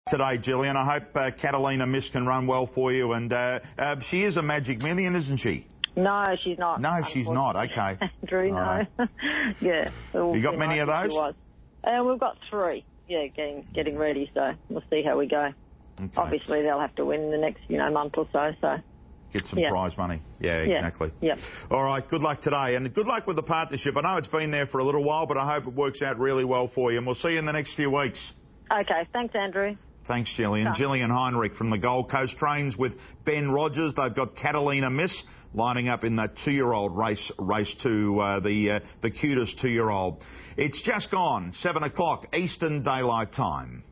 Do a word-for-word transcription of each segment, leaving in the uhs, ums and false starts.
Today, Gillian. I hope uh, Catalina Miss can run well for you. And uh, uh, she is a Magic Million, isn't she? No, she's not. No, she's not. Okay. Andrew, no. Right. yeah. You got many nice of those? was. Uh, we've got three. Yeah, getting getting ready. So we'll see how we go. Okay. Obviously, they'll have to win in the next you know month or so. So. Get some yeah. prize money. Yeah, exactly. Yeah. All right, good luck today. And good luck with the partnership. I know it's been there for a little while, but I hope it works out really well for you. And we'll see you in the next few weeks. Okay, thanks, Andrew. Thanks, Gillian. No. Gillian Heinrich from the Gold Coast trains with Ben Rogers. They've got Catalina Miss lining up in that two-year-old race, race two, uh, the, uh, the cutest two-year-old. It's just gone, seven o'clock Eastern Daylight Time.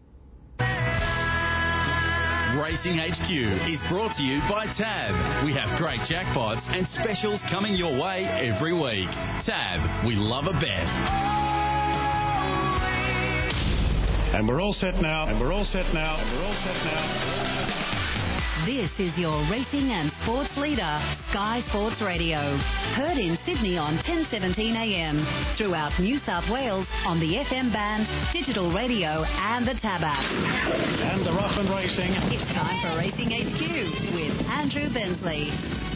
Racing H Q is brought to you by Tab. We have great jackpots and specials coming your way every week. Tab, we love a bet. And we're all set now, and we're all set now, and we're all set now. This is your racing and sports leader, Sky Sports Radio. Heard in Sydney on ten seventeen a m, throughout New South Wales on the F M band, digital radio and the Tab app. And the rough and racing. It's time for Racing H Q with Andrew Bensley.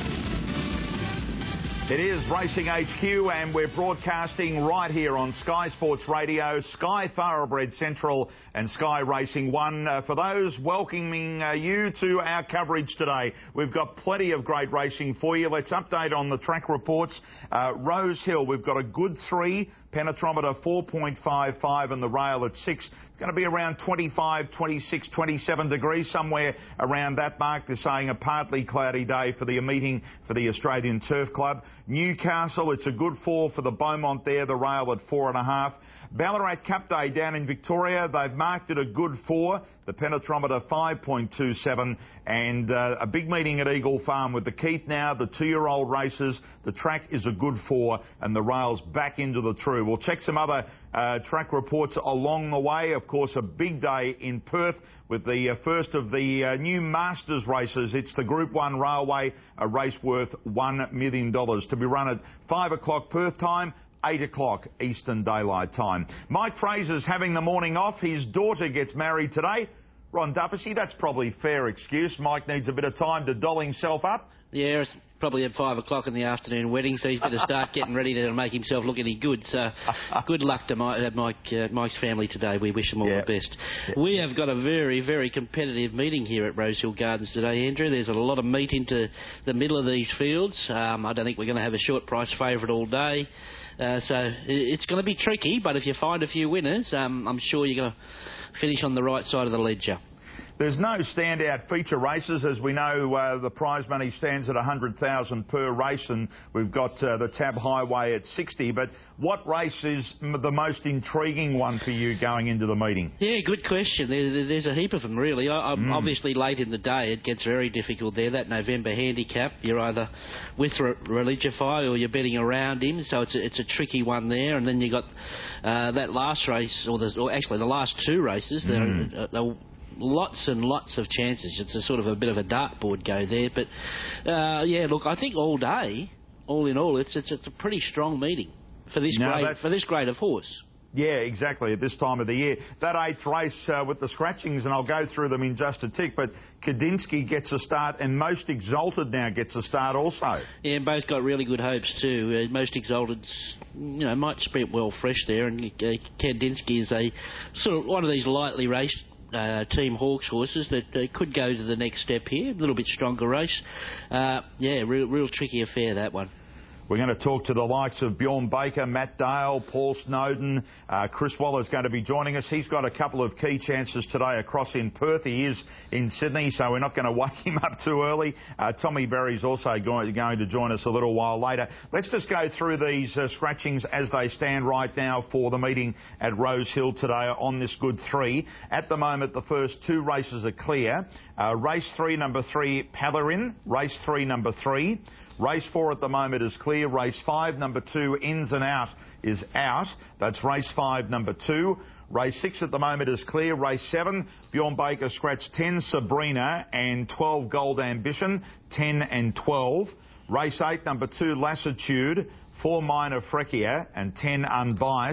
It is Racing H Q and we're broadcasting right here on Sky Sports Radio, Sky Thoroughbred Central and Sky Racing One. Uh, for those welcoming uh, you to our coverage today, we've got plenty of great racing for you. Let's update on the track reports. Uh, Rose Hill, we've got a good three, penetrometer four point five five and the rail at six. It's going to be around twenty-five, twenty-six, twenty-seven degrees, somewhere around that mark. They're saying a partly cloudy day for the meeting for the Australian Turf Club. Newcastle, it's a good four for the Beaumont there, the rail at four and a half. Ballarat Cup Day down in Victoria, they've marked it a good four, the penetrometer five point two seven, and uh, a big meeting at Eagle Farm with the Keith now, the two-year-old races. The track is a good four, and the rail's back into the true. We'll check some other uh, track reports along the way. Of course, a big day in Perth with the uh, first of the uh, new Masters races. It's the Group one Railway, a race worth one million dollars to be run at five o'clock Perth time, eight o'clock Eastern Daylight Time. Mike Fraser's having the morning off. His daughter gets married today. Ron Duffy, that's probably a fair excuse. Mike needs a bit of time to doll himself up. Yeah, it's probably at five o'clock in the afternoon wedding, so he's better start getting ready to make himself look any good. So good luck to Mike, uh, Mike, uh, Mike's family today. We wish them all yeah. the best. Yeah. We have got a very, very competitive meeting here at Rosehill Gardens today, Andrew. There's a lot of meat into the middle of these fields. Um, I don't think we're going to have a short price favourite all day. Uh, so it's going to be tricky, but if you find a few winners, um, I'm sure you're going to finish on the right side of the ledger. There's no standout feature races. As we know, uh, the prize money stands at one hundred thousand dollars per race, and we've got uh, the Tab Highway at sixty. But what race is m- the most intriguing one for you going into the meeting? Yeah, good question. There, there's a heap of them, really. I, I'm Mm. Obviously, late in the day, it gets very difficult there. That November handicap, you're either with Re- Religify or you're betting around him, so it's a, it's a tricky one there. And then you got uh, that last race, or, the, or actually the last two races. Mm. They're, uh, they're lots and lots of chances. It's a sort of a bit of a dartboard go there. But, uh, yeah, look, I think all day, all in all, it's it's, it's a pretty strong meeting for this No, grade, that's- for this grade of horse. Yeah, exactly, at this time of the year. That eighth race uh, with the scratchings, and I'll go through them in just a tick, but Kadinsky gets a start, and Most Exalted now gets a start also. Yeah, both got really good hopes too. Uh, Most Exalted's, you know, might sprint well fresh there, and uh, Kandinsky is a sort of one of these lightly raced Uh, Team Hawkes horses that uh, could go to the next step here. A little bit stronger race. Uh, yeah, real, real tricky affair, that one. We're going to talk to the likes of Bjorn Baker, Matt Dale, Paul Snowden. Uh, Chris Waller's going to be joining us. He's got a couple of key chances today across in Perth. He is in Sydney, so we're not going to wake him up too early. Uh, Tommy Berry's also going, going to join us a little while later. Let's just go through these uh, scratchings as they stand right now for the meeting at Rose Hill today on this good three. At the moment, the first two races are clear. Uh, race three, number three, Palarin. Race three, number three. Race four at the moment is clear. Race five, number two, Ins and Out, is out. That's race five, number two. Race six at the moment is clear. Race seven, Bjorn Baker scratched ten, Sabrina, and twelve, Gold Ambition, ten and twelve. Race eight, number two, Lassitude, four, Minor Frekia, and ten, Unbiased.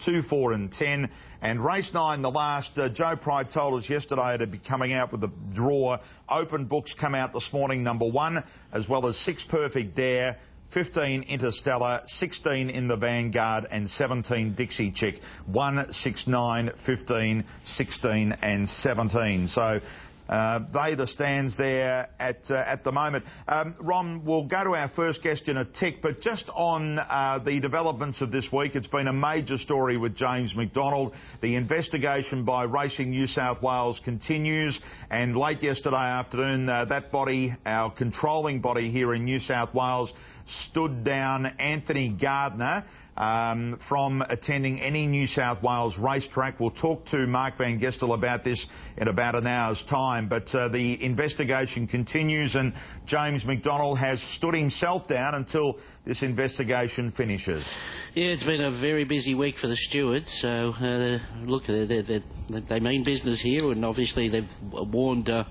two, four and ten. And race nine, the last, uh, Joe Pride told us yesterday to be coming out with the draw. Open books come out this morning, number one, as well as six Perfect Dare, fifteen Interstellar, sixteen In the Vanguard and seventeen Dixie Chick. one, six, nine, fifteen, sixteen and seventeen. So uh, they the stands there at uh, at the moment. Um, Ron, we'll go to our first guest in a tick, but just on uh, the developments of this week, it's been a major story with James McDonald. The investigation by Racing New South Wales continues, and late yesterday afternoon, uh, that body, our controlling body here in New South Wales, stood down Anthony Gardner um, from attending any New South Wales racetrack. We'll talk to Mark Van Gestel about this in about an hour's time, but uh, the investigation continues, and James McDonald has stood himself down until this investigation finishes. Yeah, it's been a very busy week for the stewards, so uh, look, they, they, they mean business here, and obviously they've warned uh,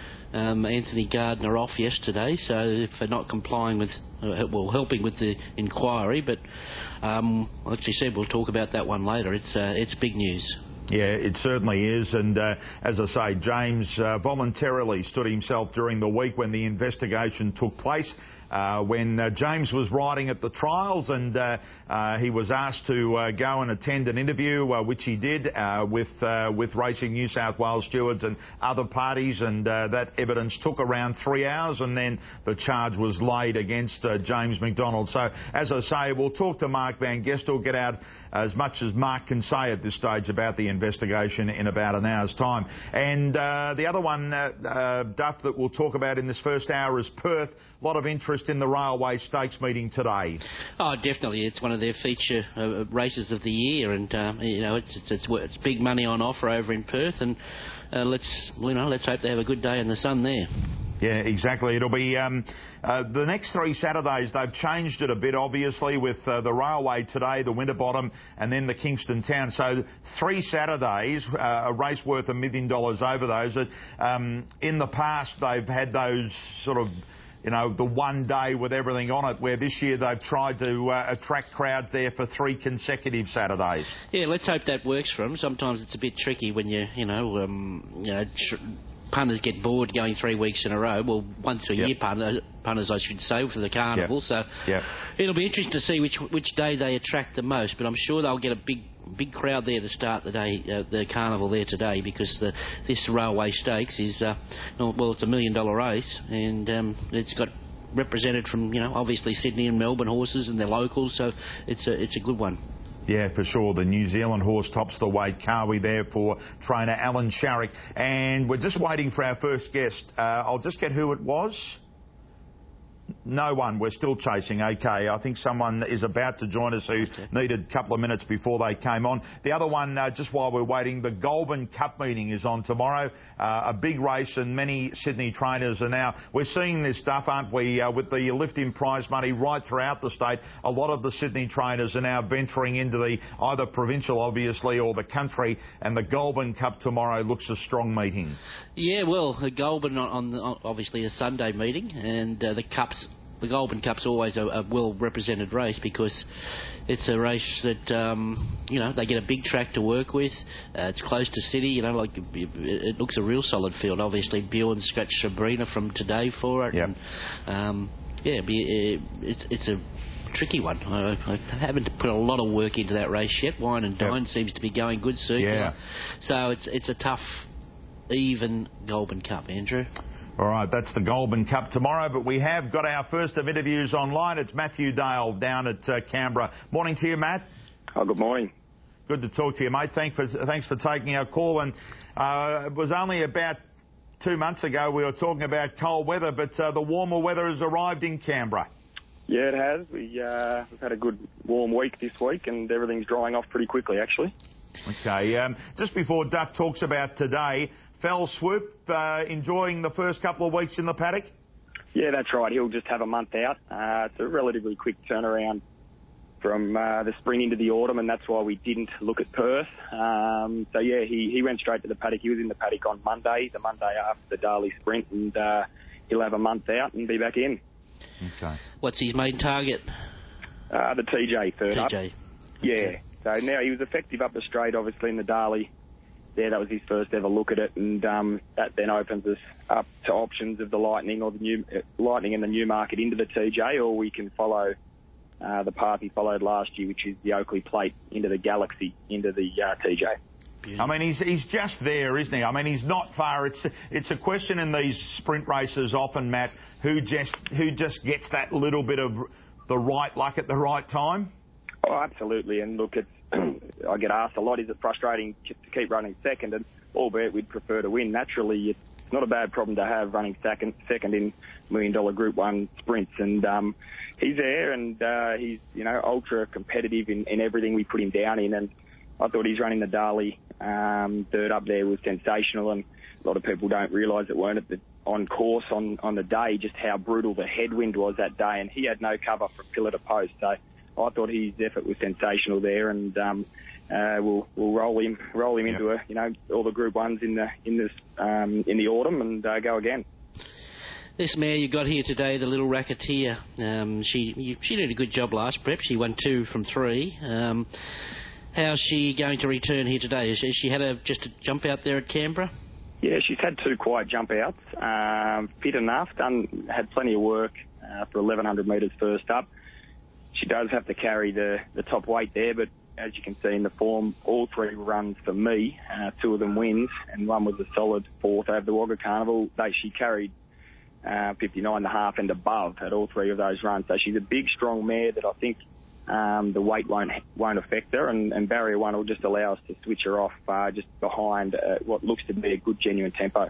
Um, Anthony Gardner off yesterday, so for not complying with, uh, well, helping with the inquiry. But um, like you said, we'll talk about that one later. It's uh, it's big news. Yeah, it certainly is. And uh, as I say, James uh, voluntarily stood himself during the week when the investigation took place. Uh, when uh, James was riding at the trials, and uh, uh, he was asked to uh, go and attend an interview, uh, which he did uh, with uh, with Racing New South Wales stewards and other parties, and uh, that evidence took around three hours, and then the charge was laid against uh, James McDonald. So, as I say, we'll talk to Mark Van Gestel, get out as much as Mark can say at this stage about the investigation in about an hour's time. And uh, the other one, uh, uh, Duff, that we'll talk about in this first hour is Perth. A lot of interest in the Railway Stakes meeting today. Oh, definitely. It's one of their feature uh, races of the year, and um, you know, it's, it's it's it's big money on offer over in Perth, and uh, let's you know let's hope they have a good day in the sun there. Yeah, exactly. It'll be um, uh, the next three Saturdays. They've changed it a bit, obviously, with uh, the Railway today, the Winterbottom, and then the Kingston Town. So three Saturdays, uh, a race worth a million dollars over those. Um, in the past, they've had those sort of, you know, the one day with everything on it, where this year they've tried to uh, attract crowds there for three consecutive Saturdays. Yeah, let's hope that works for them. Sometimes it's a bit tricky when you, you know, um, you know, tr- punters get bored going three weeks in a row. Well, once a yep. year punter, punters, I should say, for the carnival. Yep. So yep. it'll be interesting to see which which day they attract the most. But I'm sure they'll get a big big crowd there to start the day, uh, the carnival there today, because the, this Railway Stakes is, uh, well, it's a million dollar race, and um, it's got represented from, you know, obviously Sydney and Melbourne horses and their locals, so it's a it's a good one. Yeah, for sure. The New Zealand horse tops the weight. Kawi there for trainer Alan Sharrock. And we're just waiting for our first guest. Uh, I'll just get who it was. No one. We're still chasing. Okay, I think someone is about to join us who okay. needed a couple of minutes before they came on. The other one, uh, just while we're waiting, the Goulburn Cup meeting is on tomorrow. Uh, a big race, and many Sydney trainers are now... We're seeing this stuff, aren't we, uh, with the lift in prize money right throughout the state. A lot of the Sydney trainers are now venturing into the either provincial, obviously, or the country, and the Goulburn Cup tomorrow looks a strong meeting. Yeah, well, the Goulburn on, on obviously a Sunday meeting, and uh, the Cup's The Goulburn Cup's always a, a well-represented race, because it's a race that, um, you know, they get a big track to work with. Uh, it's close to city, you know, like it, it looks a real solid field. Obviously, Bjorn scratched Sabrina from today for it. Yep. And, um, yeah, it, it's, it's a tricky one. I, I haven't put a lot of work into that race yet. Wine and Dine yep. seems to be going good circular. Yeah. So it's it's a tough, even Goulburn Cup, Andrew. All right, that's the Goulburn Cup tomorrow, but we have got our first of interviews online. It's Matthew Dale down at uh, Canberra. Morning to you, Matt. Oh, good morning. Good to talk to you, mate. Thanks for, thanks for taking our call. And uh, it was only about two months ago we were talking about cold weather, but uh, the warmer weather has arrived in Canberra. Yeah, it has. We, uh, we've had a good warm week this week, and everything's drying off pretty quickly, actually. Okay, um, just before Duff talks about today, Fell Swoop, uh, enjoying the first couple of weeks in the paddock? Yeah, that's right. He'll just have a month out. Uh, it's a relatively quick turnaround from uh, the spring into the autumn, and that's why we didn't look at Perth. Um, so, yeah, he, he went straight to the paddock. He was in the paddock on Monday, the Monday after the Darley Sprint, and uh, he'll have a month out and be back in. Okay. What's his main target? Uh, the T J third T J. up. Yeah. So now he was effective up the straight, obviously, in the Darley. There, that was his first ever look at it, and um, that then opens us up to options of the Lightning or the new uh, Lightning and the Newmarket into the T J, or we can follow uh, the path he followed last year, which is the Oakley Plate into the Galaxy, into the uh, T J. I mean, he's he's just there, isn't he? I mean, he's not far. It's it's a question in these sprint races often, Matt, who just who just gets that little bit of the right luck at the right time. Oh, absolutely. And look, it's I get asked a lot, is it frustrating to keep running second? And albeit we'd prefer to win, naturally, it's not a bad problem to have running second, second in million dollar Group One sprints. And um, he's there, and uh, he's you know ultra competitive in, in everything we put him down in. And I thought he's running the Darley um, third up there was sensational, and a lot of people don't realise it weren't at the, on course on, on the day just how brutal the headwind was that day, and he had no cover from pillar to post. So I thought his effort was sensational there, and um, uh, we'll we'll roll him roll him yep. into a you know all the Group Ones in the in this um, in the autumn and uh, go again. This mare you got here today, the Little Racketeer, um, she you, she did a good job last prep. She won two from three. Um, how's she going to return here today? Has she had a just a jump out there at Canberra? Yeah, she's had two quiet jump outs. Um, fit enough, done had plenty of work uh, for eleven hundred metres first up. She does have to carry the, the top weight there, but as you can see in the form, all three runs for me, uh, two of them wins, and one was a solid fourth over the Wagga Carnival. They, she carried uh, fifty-nine and a half and above at all three of those runs. So she's a big, strong mare that I think um, the weight won't won't affect her, and, and barrier one will just allow us to switch her off uh, just behind uh, what looks to be a good, genuine tempo.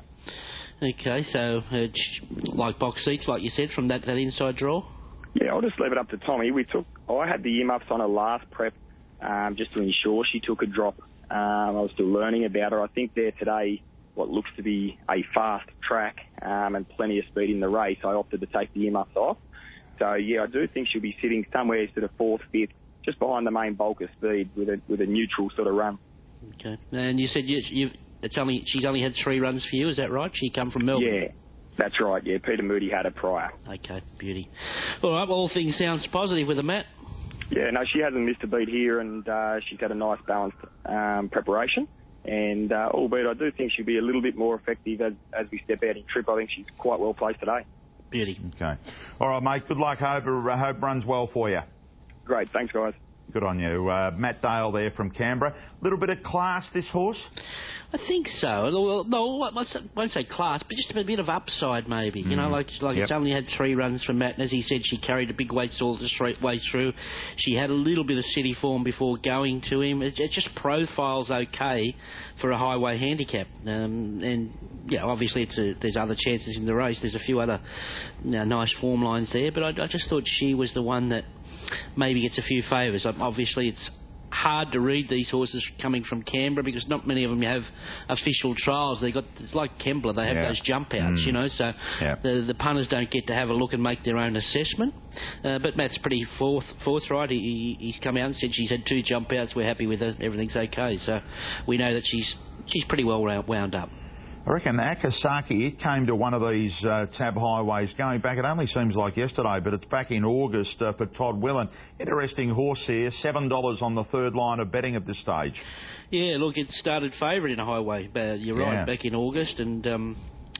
Okay, so uh, like box seats, like you said, from that, that inside draw? Yeah, I'll just leave it up to Tommy. We took, I had the earmuffs on her last prep um, just to ensure she took a drop. Um, I was still learning about her. I think there today, what looks to be a fast track um, and plenty of speed in the race, I opted to take the earmuffs off. So, yeah, I do think she'll be sitting somewhere sort of fourth, fifth, just behind the main bulk of speed with a with a neutral sort of run. Okay. And you said you, you've, it's only she's only had three runs for you, is that right? She come from Melbourne? Yeah. That's right, yeah. Peter Moody had it prior. Okay, beauty. All right, well, all things sounds positive with the Matt. Yeah, no, she hasn't missed a beat here, and uh, she's had a nice balanced um, preparation. And uh, albeit I do think she'll be a little bit more effective as, as we step out in trip. I think she's quite well placed today. Beauty. Okay. All right, mate. Good luck. Hope, uh, hope runs well for you. Great. Thanks, guys. Good on you. Uh, Matt Dale there from Canberra. A little bit of class, this horse? I think so. No, I won't say class, but just a bit of upside maybe. Mm. You know, like like yep. It's only had three runs from Matt, and as he said, she carried a big weight all the straight way through. She had a little bit of city form before going to him. It, it just profiles okay for a highway handicap. Um, and, yeah, obviously it's a, there's other chances in the race. There's a few other you know, nice form lines there, but I, I just thought she was the one that maybe gets a few favours. Obviously, it's hard to read these horses coming from Canberra because not many of them have official trials. They got it's like Kembla, they have yeah. those jump outs, mm. you know. So yeah. the the punters don't get to have a look and make their own assessment. Uh, but Matt's pretty forth, forthright. He, he's come out and said she's had two jump outs. We're happy with her. Everything's okay. So we know that she's she's pretty well wound up. I reckon Akasaki, it came to one of these uh, tab highways going back, it only seems like yesterday, but it's back in August uh, for Todd Willen. Interesting horse here, seven dollars on the third line of betting at this stage. Yeah, look, it started favourite in a highway, but you're yeah. right, back in August, and um, uh,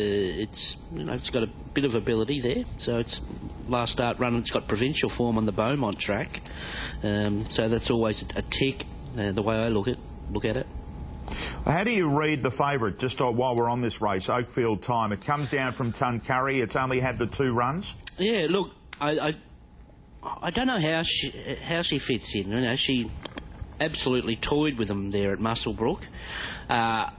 it's you know it's got a bit of ability there. So it's last start run, it's got provincial form on the Beaumont track, um, so that's always a tick, uh, the way I look at look at it. How do you read the favourite, just while we're on this race, Oakfield Time? It comes down from Tuncurry. It's only had the two runs. Yeah, look, I I, I don't know how she how she fits in. You know, she absolutely toyed with them there at Muswellbrook. Uh,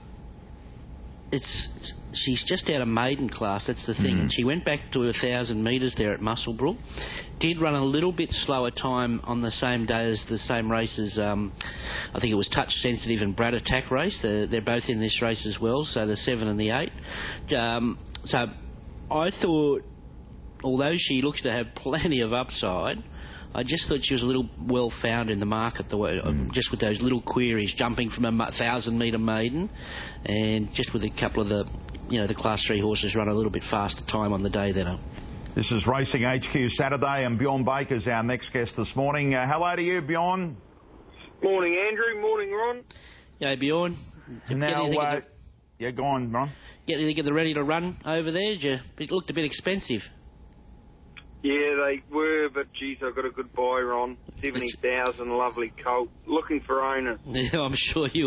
it's she's just out of maiden class, that's the thing. Mm. And she went back to a thousand metres there at Muswellbrook. Did run a little bit slower time on the same day as the same race as, um, I think it was Touch Sensitive and Brad Attack race. They're, they're both in this race as well, so the seven and the eight. Um, so I thought, although she looks to have plenty of upside, I just thought she was a little well found in the market, the way, mm. just with those little queries, jumping from a thousand metre maiden, and just with a couple of the, you know, the Class Three horses run a little bit faster time on the day than her. This is Racing H Q Saturday, and Bjorn Baker's our next guest this morning. Uh, hello to you, Bjorn. Morning, Andrew. Morning, Ron. Yeah, Bjorn. Now, uh, yeah, go on, Ron. Get anything at the ready to run over there? Did you, it looked a bit expensive. Yeah, they were, but geez, I got a good buy, Ron. seventy thousand, lovely colt. Looking for owners. Yeah, I'm sure you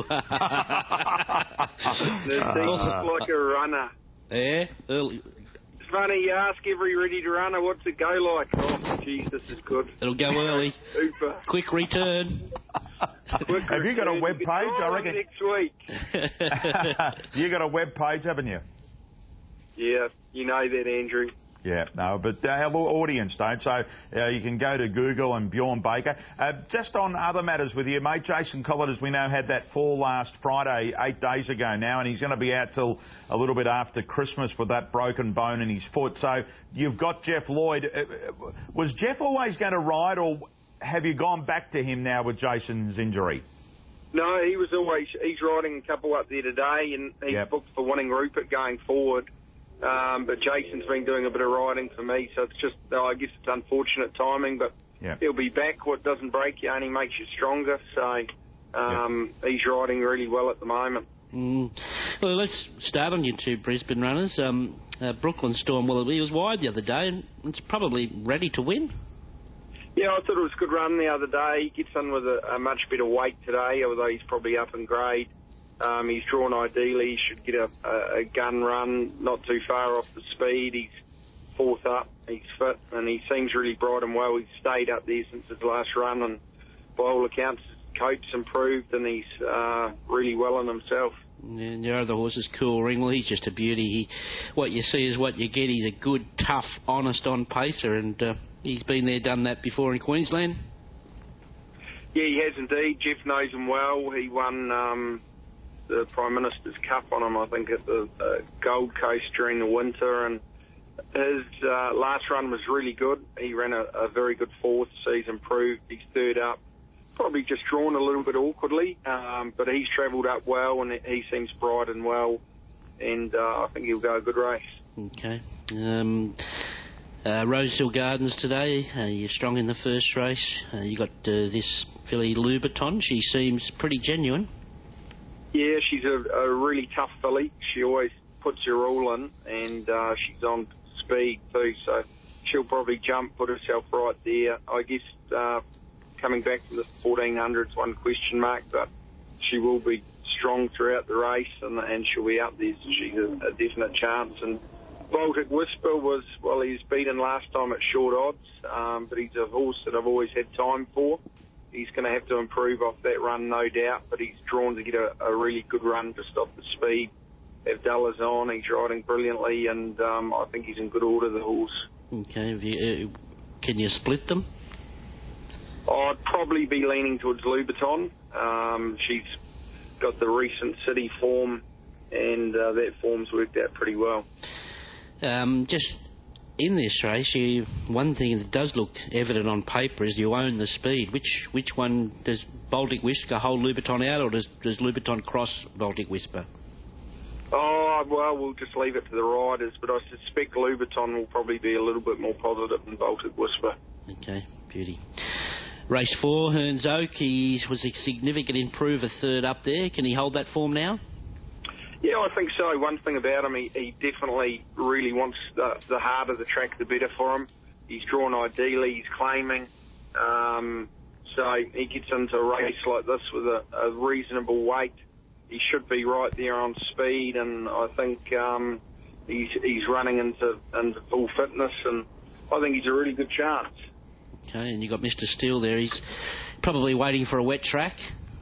are. They're uh, like a runner. Yeah? Early. It's funny, you ask every ready-to runner, what's it go like? Oh, geez, this is good. It'll go early. Super. Quick return. Quick Have return. you got a web page, I reckon? Next week. You got a web page, haven't you? Yeah, you know that, Andrew. Yeah, no, but uh, our audience don't, so uh, you can go to Google and Bjorn Baker. Uh, just on other matters with you, mate, Jason Collett, as we know, had that fall last Friday, eight days ago now, and he's going to be out till a little bit after Christmas with that broken bone in his foot. So you've got Jeff Lloyd. Uh, was Jeff always going to ride, or have you gone back to him now with Jason's injury? No, he was always, he's riding a couple up there today, and he's yep. booked for winning Rupert going forward. Um, but Jason's been doing a bit of riding for me, so it's just, I guess it's unfortunate timing, but yep. he'll be back. What doesn't break you only makes you stronger, so um, yep. he's riding really well at the moment. Mm. Well, let's start on your two Brisbane runners. Um, uh, Brooklyn Storm Willoughby was wide the other day, and it's probably ready to win. Yeah, I thought it was a good run the other day. He gets in with a, a much better weight today, although he's probably up in grade. Um, he's drawn ideally. He should get a, a, a gun run, not too far off the speed. He's fourth up. He's fit, and he seems really bright and well. He's stayed up there since his last run, and by all accounts, his coat's improved, and he's uh, really well in himself. And your other horse is Cool Ring. Well, he's just a beauty. He, what you see is what you get. He's a good, tough, honest on-pacer, and uh, he's been there, done that before in Queensland. Yeah, he has indeed. Jeff knows him well. He won um, the Prime Minister's Cup on him, I think, at the uh, Gold Coast during the winter, and his uh, last run was really good. He ran a, a very good fourth, so he's improved. He's third up. Probably just drawn a little bit awkwardly, um, but he's travelled up well, and he seems bright and well, and uh, I think he'll go a good race. Okay. Um, uh, Rosehill Gardens today, uh, you're strong in the first race. Uh, you got uh, this filly Louboutin. She seems pretty genuine. Yeah, she's a, a really tough filly. She always puts her all in, and uh, she's on speed too, so she'll probably jump, put herself right there. I guess uh, coming back from the fourteen hundreds, one question mark, but she will be strong throughout the race, and, and she'll be out there, so she's a, a definite chance. And Baltic Whisper was, well, he was beaten last time at short odds, um, but he's a horse that I've always had time for. He's going to have to improve off that run, no doubt, but he's drawn to get a, a really good run just off the speed. Abdullah's on, he's riding brilliantly, and um, I think he's in good order, the horse. Okay, have you, uh, can you split them? I'd probably be leaning towards Louboutin. Um, she's got the recent city form, and uh, that form's worked out pretty well. Um, just in this race, you, one thing that does look evident on paper is you own the speed. Which which one does Baltic Whisper hold Louboutin out, or does, does Louboutin cross Baltic Whisper? Oh, well, we'll just leave it to the riders, but I suspect Louboutin will probably be a little bit more positive than Baltic Whisper. Okay, beauty. Race four, Hearns Oak, he was a significant improver third up there. Can he hold that form now? Yeah, I think so. One thing about him, he, he definitely really wants the, the harder the track, the better for him. He's drawn ideally, he's claiming. Um, so he gets into a race like this with a, a reasonable weight. He should be right there on speed, and I think um, he's, he's running into, into full fitness, and I think he's a really good chance. Okay, and you've got Mister Steele there. He's probably waiting for a wet track.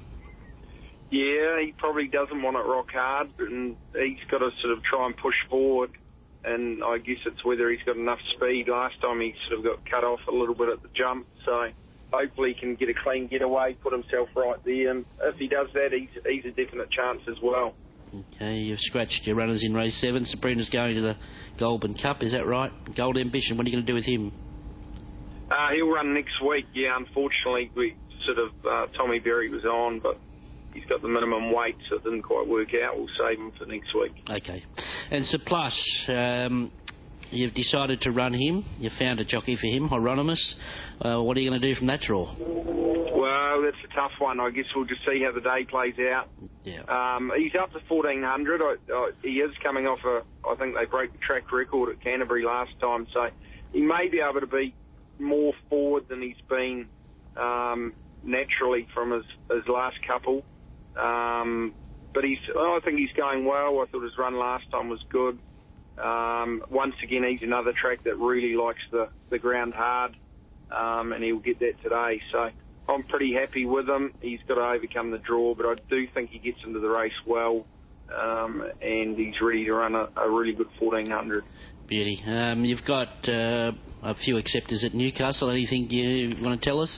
Yeah, he probably doesn't want it rock hard, and he's got to sort of try and push forward, and I guess it's whether he's got enough speed. Last time he sort of got cut off a little bit at the jump, so hopefully he can get a clean getaway, put himself right there, and if he does that, he's, he's a definite chance as well. Okay, you've scratched your runners in race seven. Sabrina's going to the Goulburn Cup, is that right? Gold Ambition, what are you going to do with him? Uh, he'll run next week, yeah. Unfortunately, we sort of, uh, Tommy Berry was on, but he's got the minimum weight, so it didn't quite work out. We'll save him for next week. Okay. And Surplus, um, you've decided to run him. You found a jockey for him, Hieronymus. Uh, what are you going to do from that draw? Well, that's a tough one. I guess we'll just see how the day plays out. Yeah. Um, he's up to fourteen hundred. I, I, he is coming off a, I think they broke the track record at Canterbury last time, so he may be able to be more forward than he's been um, naturally from his, his last couple. Um, but he's, I think he's going well. I thought his run last time was good. Um, once again, he's another track that really likes the, the ground hard, um, and he'll get that today. So I'm pretty happy with him. He's got to overcome the draw, but I do think he gets into the race well, um, and he's ready to run a, a really good fourteen hundred. Beauty. Um, you've got uh, a few acceptors at Newcastle. Anything you want to tell us?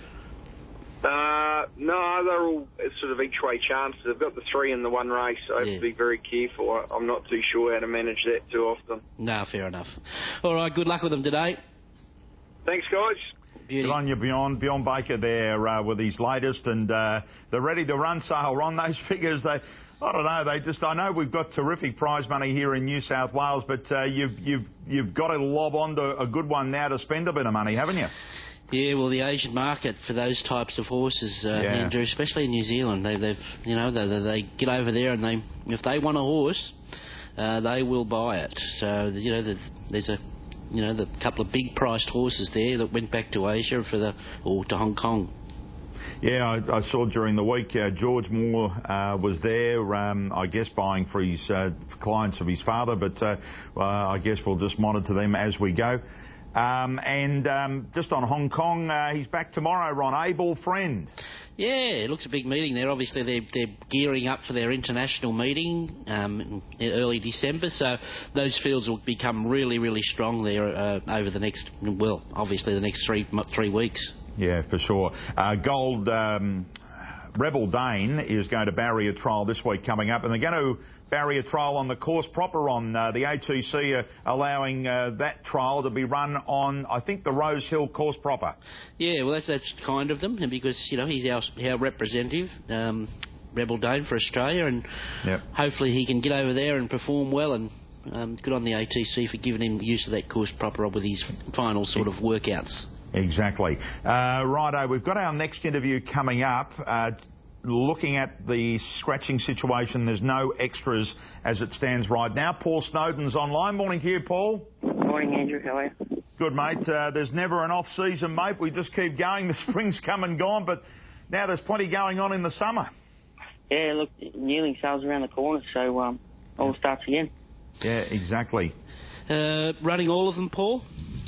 Uh, no, they're all sort of each-way chances. They've got the three in the one race, so I have yeah. to be very careful. I'm not too sure how to manage that too often. No, fair enough. All right, good luck with them today. Thanks, guys. Beauty. Good on you, Bjorn. Bjorn Baker there uh, with his latest, and uh, the ready-to-run sale on those figures. They, I don't know. They just. I know we've got terrific prize money here in New South Wales, but uh, you've you've you've got to lob onto a good one now to spend a bit of money, haven't you? Yeah, well, the Asian market for those types of horses, uh, Yeah. Andrew, especially in New Zealand, they, they've, you know, they, they get over there and they, if they want a horse, uh, they will buy it. So, you know, there's a, you know, the couple of big-priced horses there that went back to Asia for the, or to Hong Kong. Yeah, I, I saw during the week uh, George Moore uh, was there, um, I guess buying for his uh, clients of his father, but uh, uh, I guess we'll just monitor them as we go. Um, and um, just on Hong Kong, uh, he's back tomorrow, Ron. Abel Friend. Yeah, it looks a big meeting there. Obviously, they're, they're gearing up for their international meeting um, in early December, so those fields will become really, really strong there uh, over the next, well, obviously the next three three weeks. Yeah, for sure. Uh, Gold um, Rebel Dane is going to barrier trial this week coming up, and they're going to barrier trial on the course proper on uh, the A T C, uh, allowing uh, that trial to be run on, I think, the Rose Hill course proper. Yeah, well, that's that's kind of them, because, you know, he's our, our representative, um, Rebel Dane for Australia, and yep. hopefully he can get over there and perform well, and um, good on the A T C for giving him use of that course proper with his final sort of workouts. Exactly. Uh, righto, we've got our next interview coming up. Uh, looking at the scratching situation, there's no extras as it stands right now. Paul Snowden's online. Morning to you, Paul. Morning, Andrew. How are you? Good, mate. Uh, there's never an off-season, mate. We just keep going. The spring's come and gone, but now there's plenty going on in the summer. Yeah, look, yearling sales around the corner, so um, all starts again. Yeah, exactly. Uh, running all of them, Paul?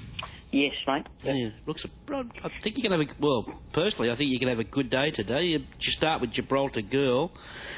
Yes, mate. Yeah, looks. I think you can have a. Well, personally, I think you can have a good day today. You, you start with Gibraltar Girl.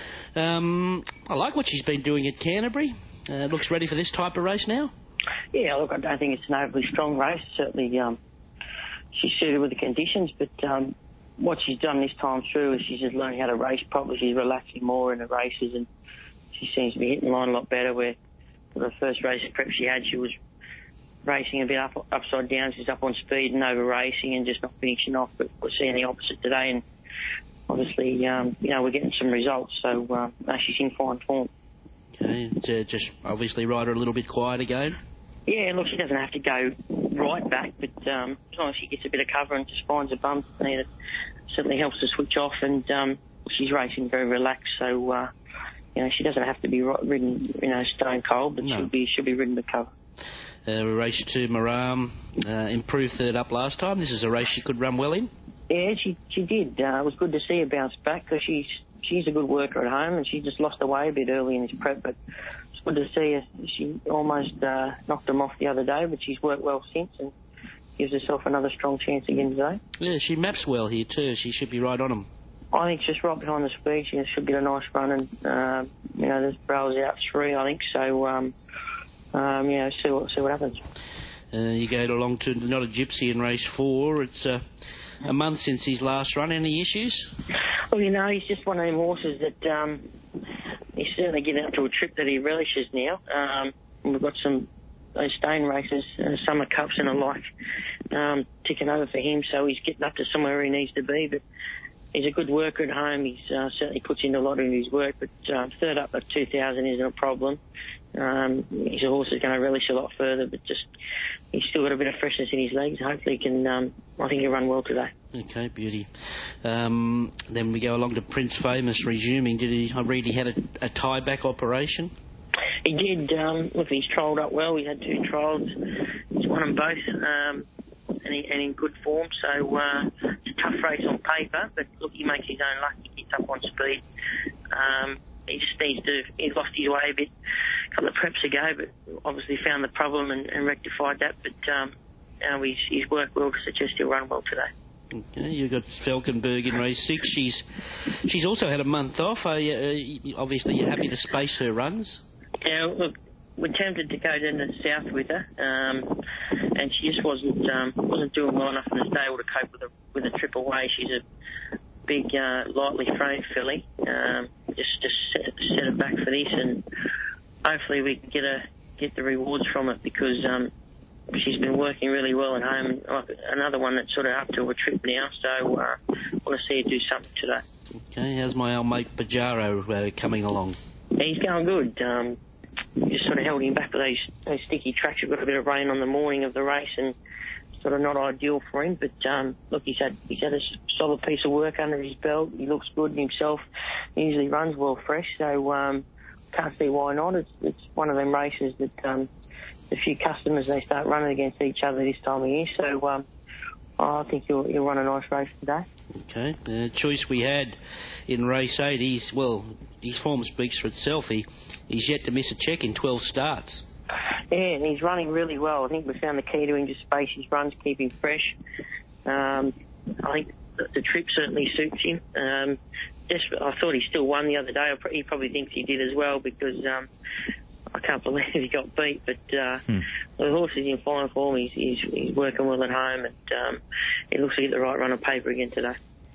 Um, I like what she's been doing at Canterbury. Uh, looks ready for this type of race now. Yeah, look, I don't think it's an overly strong race. Certainly, um, she's suited with the conditions, but um, what she's done this time through is she's just learning how to race properly. She's relaxing more in the races, and she seems to be hitting the line a lot better. Where for the first race prep she had, she was racing a bit up, upside down. She's up on speed and over racing and just not finishing off. But we're seeing the opposite today, and obviously, um, you know, we're getting some results. So uh, no, she's in fine form. Okay, to just obviously ride her a little bit quiet again. Yeah, look, she doesn't have to go right back, but um, as long as she gets a bit of cover and just finds a bump, it certainly helps to switch off. And um, she's racing very relaxed, so uh, you know, she doesn't have to be ridden, you know, stone cold, but no. she'll be she'll be ridden with cover. Uh, race to Maram, uh, improved third up last time. This is a race she could run well in. Yeah, she she did. Uh, it was good to see her bounce back, because she's she's a good worker at home, and she just lost her way a bit early in this prep. But it's good to see her. She almost uh, knocked them off the other day, but she's worked well since and gives herself another strong chance again today. Yeah, she maps well here too. She should be right on them. I think she's right behind the speed. She should get a nice run, and uh, you know, there's Brell's out three, I think. So. Um, Um, yeah, see what see what happens. Uh, you go along to Not a Gypsy in race four. It's uh, a month since his last run. Any issues? Well, you know, he's just one of them horses that um, he's certainly getting up to a trip that he relishes now. Um, we've got some those stone races, uh, summer cups and the like, um, ticking over for him, so he's getting up to somewhere where he needs to be. But he's a good worker at home. He's uh, certainly puts in a lot in his work. But uh, third up at two thousand isn't a problem. Um, his horse is going to relish a lot further, but just he's still got a bit of freshness in his legs. Hopefully he can, um, I think he'll run well today. Okay, beauty. Um, then we go along to Prince Famous resuming. Did he? I read he had a, a tie-back operation. He did. Um, look, he's trialled up well. He had two trials. He's won them both, um, and, he, and in good form. So uh, it's a tough race on paper, but look, he makes his own luck. He gets up on speed. Um, he just needs to. He lost his way a bit a couple of preps ago, but obviously found the problem and, and rectified that. But um, uh, he's, he's worked well to suggest he'll run well today. Okay, you've got Falkenberg in race six. She's she's also had a month off. Are you, uh, obviously, you're happy to space her runs. Yeah, look, we're tempted to go down to the south with her, um, and she just wasn't um, wasn't doing well enough in the stable to cope with a with a trip away. She's a big, uh, lightly framed filly. Um, just just set, set her back for this, and hopefully we can get a get the rewards from it because. Um, She's been working really well at home. Like another one that's sort of up to a trip now, so uh, I want to see her do something today. Okay, how's my old mate Pajaro uh, coming along? He's going good. Um, just sort of held him back with those, those sticky tracks. We've got a bit of rain on the morning of the race and sort of not ideal for him. But um, look, he's had he's had a solid piece of work under his belt. He looks good in himself. He usually runs well fresh, so um, can't see why not. It's, it's one of them races that... Um, a few customers, they start running against each other this time of year, so um, I think you'll, you'll run a nice race today. Okay, the choice we had in race eight, he's, well, his form speaks for itself. He, he's yet to miss a check in twelve starts. Yeah, and he's running really well. I think we found the key to him to space his runs, keep him fresh. Um, I think the, the trip certainly suits him. Um, just, I thought he still won the other day. He probably thinks he did as well because... Um, I can't believe he got beat, but uh, hmm. the horse is in fine form. He's, he's, he's working well at home, and um, he looks to get the right run of paper again today.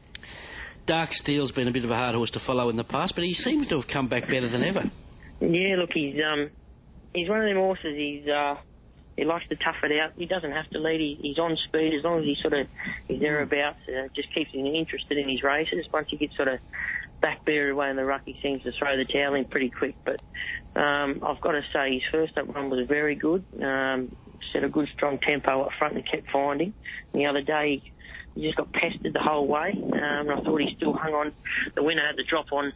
Dark Steel's been a bit of a hard horse to follow in the past, but he seems to have come back better than ever. Yeah, look, he's um, he's one of them horses. He's uh, he likes to tough it out. He doesn't have to lead. He, he's on speed as long as he sort of is thereabouts. Uh, just keeps him interested in his races. Once he gets sort of back buried away in the ruck, he seems to throw the towel in pretty quick. But um, I've got to say his first up run was very good. Um, set a good strong tempo up front and kept finding. And the other day he just got pestered the whole way. Um, and I thought he still hung on. The winner had the drop on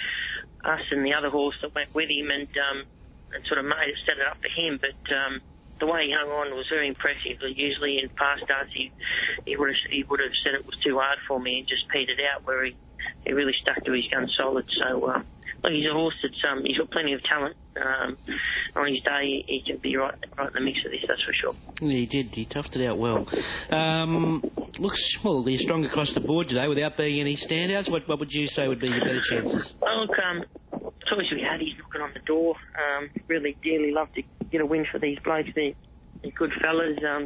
us and the other horse that went with him and, um, and sort of made it, set it up for him. But um, the way he hung on was very impressive. Usually in past starts he, he would have he would have said it was too hard for me and just petered out, where he, he really stuck to his gun solid. So uh, look, he's a horse that's um, he's got plenty of talent. Um, on his day, he can be right right in the mix of this, that's for sure. Yeah, he did. He toughed it out well. Um, looks well. They're strong across the board today, without being any standouts. What what would you say would be your better chances? Well, look, um, choice we had. He's knocking on the door. Um, really dearly love to get a win for these blokes. They're, they're good fellas. Um,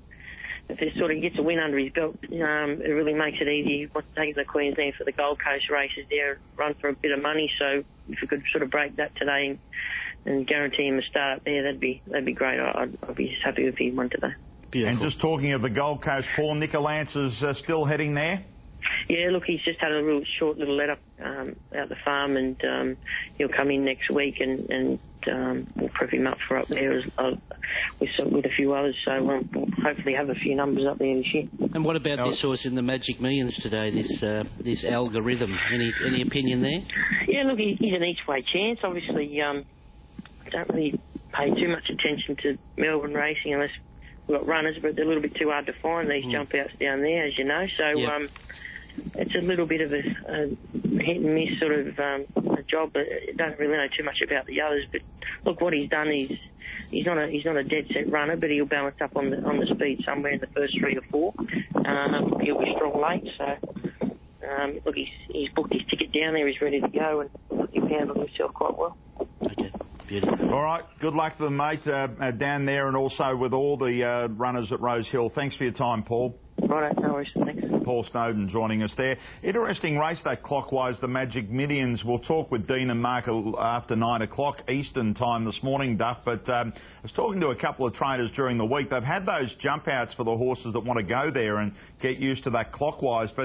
if he sort of gets a win under his belt, um, it really makes it easy. He wants to take it to Queensland for the Gold Coast races there, run for a bit of money. So if we could sort of break that today and, and guarantee him a start there, that'd be that'd be great. I'd, I'd be happy if he won today. Beautiful. And just talking of the Gold Coast, Paul Nicolance is uh, still heading there? Yeah, look, he's just had a real short little let up um, out the farm, and um, he'll come in next week, and, and um, we'll prep him up for up there as, uh, with some, with a few others. So um, we'll hopefully have a few numbers up there this year. And what about oh. this horse in the Magic Millions today? This uh, this Algorithm. Any any opinion there? Yeah, look, he, he's an each way chance. Obviously, um, I don't really pay too much attention to Melbourne racing unless we've got runners, but they're a little bit too hard to find, these mm. jump outs down there, as you know. So. Yep. Um, It's a little bit of a, a hit and miss sort of um, a job, but I don't really know too much about the others. But look, what he's done is he's not a he's not a dead set runner, but he'll balance up on the on the speed somewhere in the first three or four. Um, he'll be strong late, so um, look, he's he's booked his ticket down there. He's ready to go, and look, he's handled himself quite well. Okay. Beautiful. All right, good luck to them, mate, uh, uh, down there, and also with all the uh, runners at Rose Hill. Thanks for your time, Paul. Right, no worries. Thanks. Paul Snowden joining us there. Interesting race day clockwise, the Magic Millions. We'll talk with Dean and Mark after nine o'clock Eastern time this morning, Duff. But um, I was talking to a couple of trainers during the week. They've had those jump outs for the horses that want to go there and get used to that clockwise. But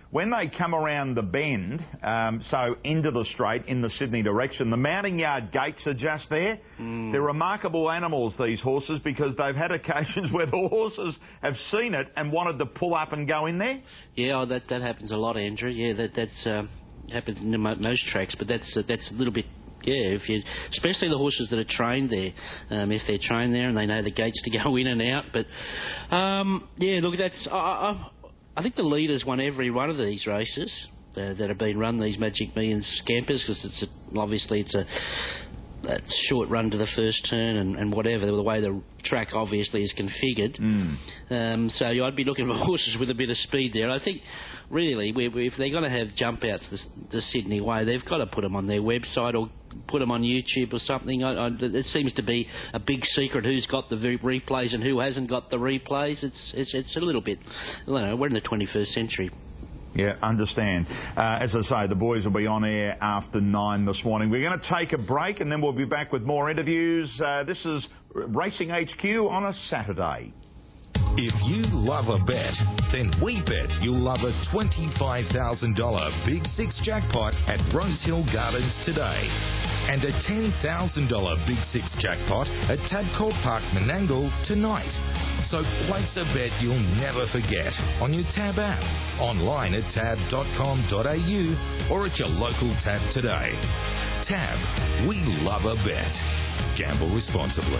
when they come around the bend, um, so into the straight in the Sydney direction, the mounting yard gates are just there. Mm. They're remarkable animals, these horses, because they've had occasions where the horses have seen it and wanted to pull up and go in there. Yeah, oh, that that happens a lot, Andrew. Yeah, that that's um, happens in most tracks, but that's uh, that's a little bit. Yeah, if you, especially the horses that are trained there, um, if they're trained there and they know the gates to go in and out. But um, yeah, look, that's. I, I, I think the leaders won every one of these races uh, that have been run, these Magic Millions scampers, because it's a, obviously it's a, a short run to the first turn and, and whatever, the way the track obviously is configured. Mm. Um, so I'd be looking for horses with a bit of speed there. I think really we, we, if they're going to have jump outs the, the Sydney way, they've got to put them on their website or put them on YouTube or something. I, I, it seems to be a big secret who's got the replays and who hasn't got the replays. It's it's, it's a little bit, I don't know, we're in the twenty-first century. Yeah, understand. Uh, as I say, the boys will be on air after nine this morning. We're going to take a break and then we'll be back with more interviews. Uh, this is Racing H Q on a Saturday. If you love a bet, then we bet you'll love a twenty-five thousand dollars Big Six jackpot at Rosehill Gardens today. And a ten thousand dollars Big Six jackpot at Tabcorp Park Menangle tonight. So place a bet you'll never forget on your Tab app, online at tab dot com dot a u or at your local Tab today. Tab, we love a bet. Gamble responsibly.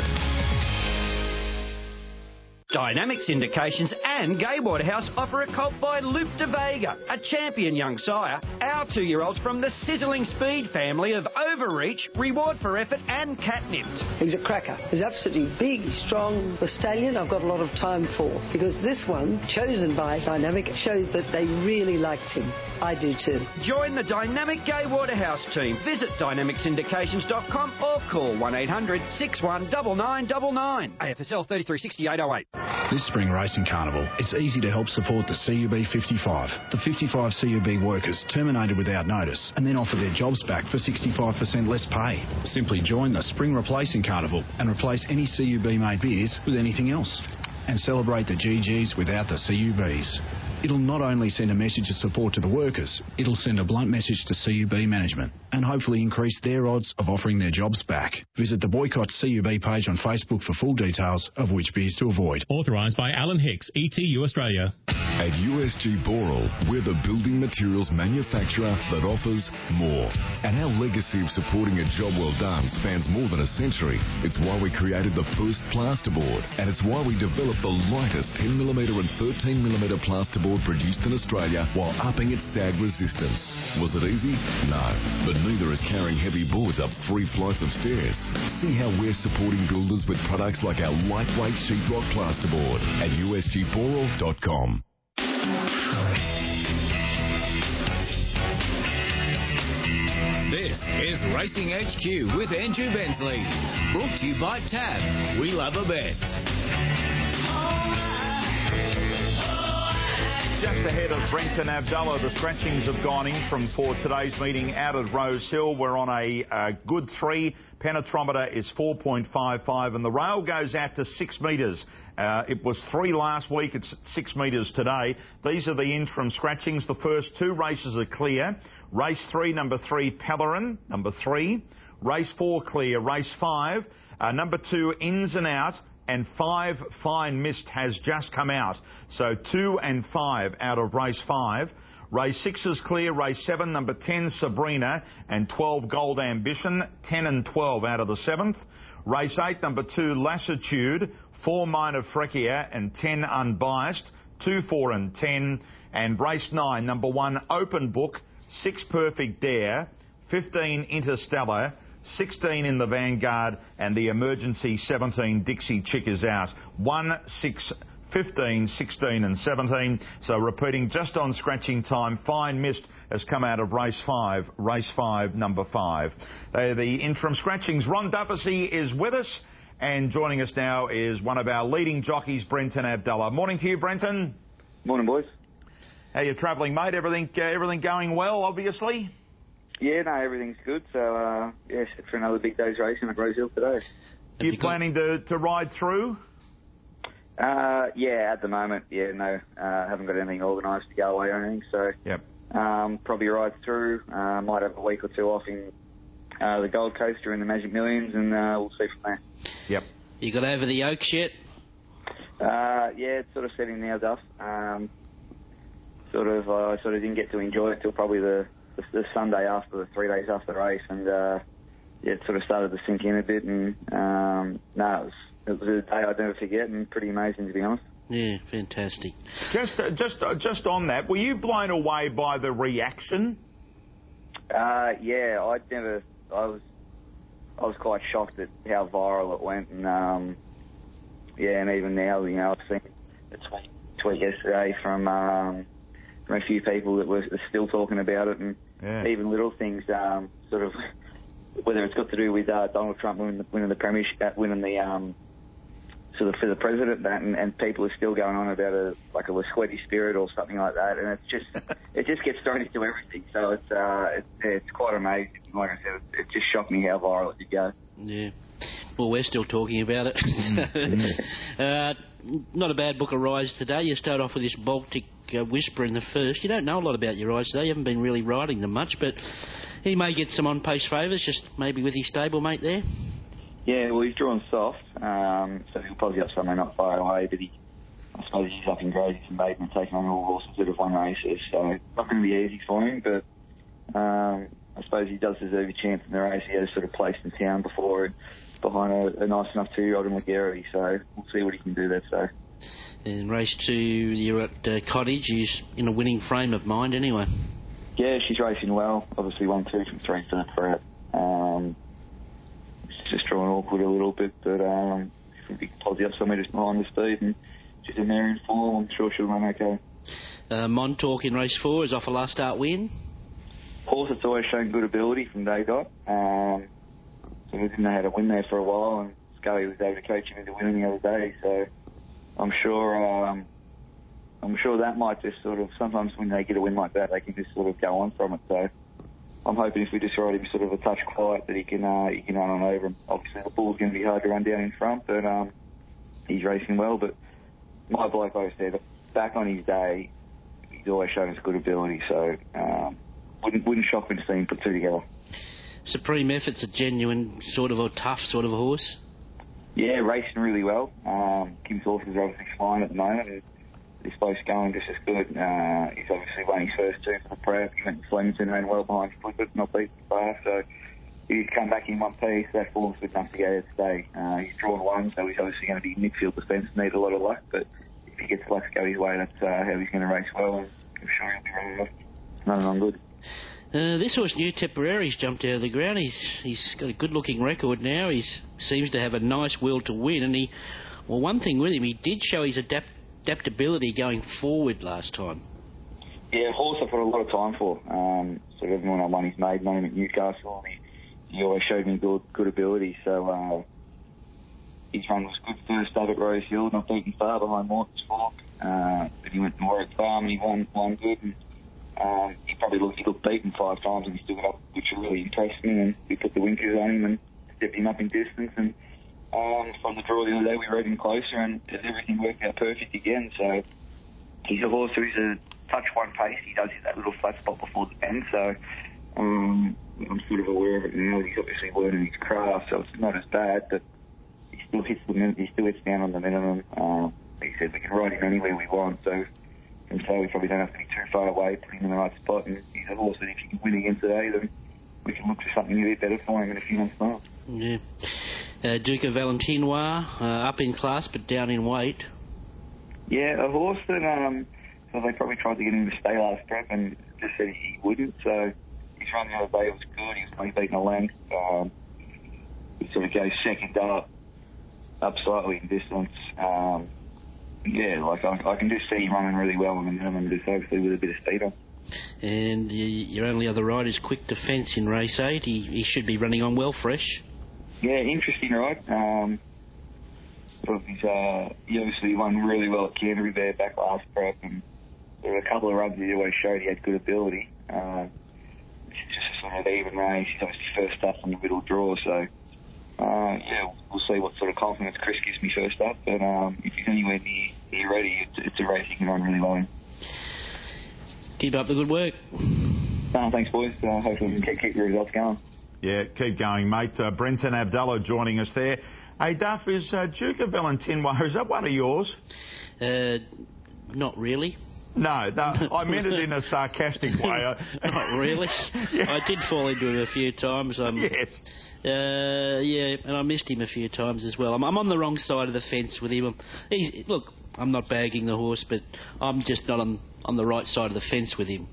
Dynamic Syndications and Gay Waterhouse offer a colt by Luke de Vega, a champion young sire. Our two-year-olds from the sizzling speed family of Overreach, Reward for Effort and Catnipped. He's a cracker. He's absolutely big, strong, the stallion I've got a lot of time for, because this one, chosen by Dynamic, shows that they really liked him. I do too. Join the Dynamic Gay Waterhouse team. Visit dynamic syndications dot com or call one eight hundred six one nine nine nine nine. A F S L thirty-three sixty-eight oh eight. This spring racing carnival, it's easy to help support the C U B fifty-five. The fifty-five C U B workers terminated without notice and then offer their jobs back for sixty-five percent less pay. Simply join the spring replacing carnival and replace any C U B made beers with anything else. And celebrate the G Gs without the C U Bs. It'll not only send a message of support to the workers, it'll send a blunt message to C U B management and hopefully increase their odds of offering their jobs back. Visit the Boycott C U B page on Facebook for full details of which beers to avoid. Authorised by Alan Hicks, E T U Australia. At U S G Boral, we're the building materials manufacturer that offers more. And our legacy of supporting a job well done spans more than a century. It's why we created the first plasterboard, and it's why we developed the lightest ten millimetre and thirteen millimetre plasterboard produced in Australia while upping its sag resistance. Was it easy? No. But neither is carrying heavy boards up three flights of stairs. See how we're supporting builders with products like our lightweight sheetrock plasterboard at u s g boral dot com. This is Racing H Q with Andrew Bensley. Brought to you by Tab. We love a bet. Just ahead of Brenton Abdullah, the scratchings have gone in from for today's meeting out at Rose Hill. We're on a, a good three. Penetrometer is four point five five and the rail goes out to six metres. Uh, it was three last week. It's six metres today. These are the interim scratchings. The first two races are clear. Race three, number three, Pellerin, number three. Race four, clear. Race five, uh, number two, Ins and Out. And five, Fine Mist, has just come out. So two and five out of race five. Race six is clear. Race seven, number ten, Sabrina, and twelve, Gold Ambition. ten and twelve out of the seventh. Race eight, number two, Lassitude. four, Minor Frekia, and ten, Unbiased. two, four and ten. And race nine, number one, Open Book. six, Perfect Dare. fifteen, Interstellar. sixteen in the Vanguard, and the emergency seventeen, Dixie Chick, is out. one, six, fifteen, sixteen and seventeen. So repeating just on scratching time, Fine Mist has come out of race five, race five, number five. Uh, the interim scratchings. Ron Duffy is with us, and joining us now is one of our leading jockeys, Brenton Abdullah. Morning to you, Brenton. Morning, boys. How you travelling, mate? Everything, uh, everything going well, obviously? Yeah, no, everything's good. So, uh, yeah, set for another big day's racing at Rosehill today. Are you planning to, to ride through? Uh, yeah, at the moment, yeah, no, uh, haven't got anything organised to go away or anything, so yep. um, probably ride through. Uh, might have a week or two off in uh, the Gold Coast during the Magic Millions, and uh, we'll see from there. Yep. You got over the Oaks yet? Uh, yeah, it's sort of setting now, Duff. Um, sort of, I uh, sort of didn't get to enjoy it till probably the, the, the Sunday after, the three days after the race, and uh, yeah, it sort of started to sink in a bit, and um, no, it was, it was a day I'd never forget, and pretty amazing, to be honest. Yeah, fantastic. Just, uh, just, uh, just on that, were you blown away by the reaction? Uh, yeah, I'd never. I was, I was quite shocked at how viral it went, and um, yeah, and even now, you know, I've seen a tweet, tweet yesterday from um, from a few people that were still talking about it, and yeah. even little things, um, sort of, whether it's got to do with uh, Donald Trump winning the, winning the premiership, winning the um, sort of for the president, that, and, and people are still going on about a like a sweaty spirit or something like that, and it's just it just gets thrown into everything. So it's uh, it's, it's quite amazing. Like I said, it, it just shocked me how viral it did go. Yeah. Well, we're still talking about it. mm-hmm. uh, not a bad book of rides today. You start off with this Baltic uh, Whisper in the first. You don't know a lot about your rides today. You haven't been really riding them much, but he may get some on-pace favours, just maybe with his stablemate there. Yeah, well, he's drawn soft, um, so he'll probably up somewhere not far away, but he, I suppose he's up in Grady and Bateman taking on all horses that have won races, so not going to be easy for him, but um, I suppose he does deserve a chance in the race. He has sort of placed in town before and behind a, a nice enough two-year-old in McGarry, so we'll see what he can do there, so. In race two, you're at uh, Cottage. He's in a winning frame of mind anyway. Yeah, she's racing well. Obviously one, two from three third for it. Um, just drawing awkward a little bit, but um, if we can posse up somewhere just behind the speed and she's in there in form, I'm sure she'll run okay. Uh, Montauk in race four is off a last start win. Horse that's always shown good ability from day dot. Um, so we didn't know how to win there for a while, and Scully was able to coach him into winning the other day. So I'm sure, um, I'm sure that might just sort of, sometimes when they get a win like that, they can just sort of go on from it. So I'm hoping if we just ride him sort of a touch quiet that he can uh, he can run on over him. Obviously the bull's going to be hard to run down in front, but um, he's racing well. But my bloke always said, back on his day, he's always shown us good ability. So um, wouldn't wouldn't shock me to see him put two together. Supreme Effort's a genuine sort of a tough sort of a horse. Yeah, racing really well. Um, Kim's horses are obviously flying at the moment. And he's both going just as good. Uh, he's obviously won his first two for the prep. He went to Flemington, ran well behind Flippert, not beaten far. So he's come back in one piece. That form's good enough to go there today. Uh, he's drawn one, so he's obviously going to be midfield defence, need a lot of luck. But if he gets luck to go his way, that's uh, how he's going to race well. And I'm sure he'll be running off. Nothing on good. Uh, this horse, New Tipperary's jumped out of the ground. He's he's got a good-looking record now. He seems to have a nice will to win. And he, well, one thing with him, he did show his adapt, adaptability going forward last time. Yeah, horse I've got a lot of time for. Um, sort of when I won his maiden name at Newcastle, he, he always showed me good good ability. So uh, his run was good first up at Rose Hill, not beaten far behind Morton's Fork. Uh, but he went to Warwick Farm and he won, won good. And, Um, he probably looked, he looked beaten five times and he stood up, which really impressed me, and we put the winkers on him and stepped him up in distance, and um, from the draw the other day we rode him closer and everything worked out perfect again. So he's a horse who's a touch one pace. He does hit that little flat spot before the bend, so um, I'm sort of aware of it now. He's obviously learning his craft, so it's not as bad, but he still hits the min- he still hits down on the minimum. Uh, he said we can ride him anywhere we want, so and so we probably don't have to be too far away, put him in the right spot, and he's a horse that if you can win again today, then we can look for something a bit better for him in a few months' time. Yeah. Uh, Duke of Valentinois, uh, up in class but down in weight. Yeah, a horse that, um, so they probably tried to get him to stay last prep and just said he wouldn't, so his run the other day was good. He was only beating a length. Um, he sort of goes second up, up slightly in distance. Um, Yeah, like I, I can just see him running really well on the minimum, just hopefully with a bit of speed on. And you, your only other ride is Quick Defence in race eight. He, he should be running on well fresh. Yeah, interesting ride. Um, sort of he's, uh, he obviously won really well at Canterbury there back last prep, and there were a couple of runs he always showed he had good ability. Um, it's just a sort of even race. He's obviously first up on the middle draw, so uh, yeah, we'll see what sort of confidence Chris gives me first up. But um, if he's anywhere near, near ready, it's, it's a race he can run really well in. Keep up the good work. Uh, thanks, boys. Uh, hopefully we can keep, keep the results going. Yeah, keep going, mate. Uh, Brenton Abdallah joining us there. Hey, Duff, is uh, Duke of Valentinois, is that one of yours? Uh, not really. No, no, I meant it in a sarcastic way. Not really. Yeah. I did fall into him a few times. Um, yes. Uh, yeah, and I missed him a few times as well. I'm, I'm on the wrong side of the fence with him. He's, look, I'm not bagging the horse, but I'm just not on, on the right side of the fence with him.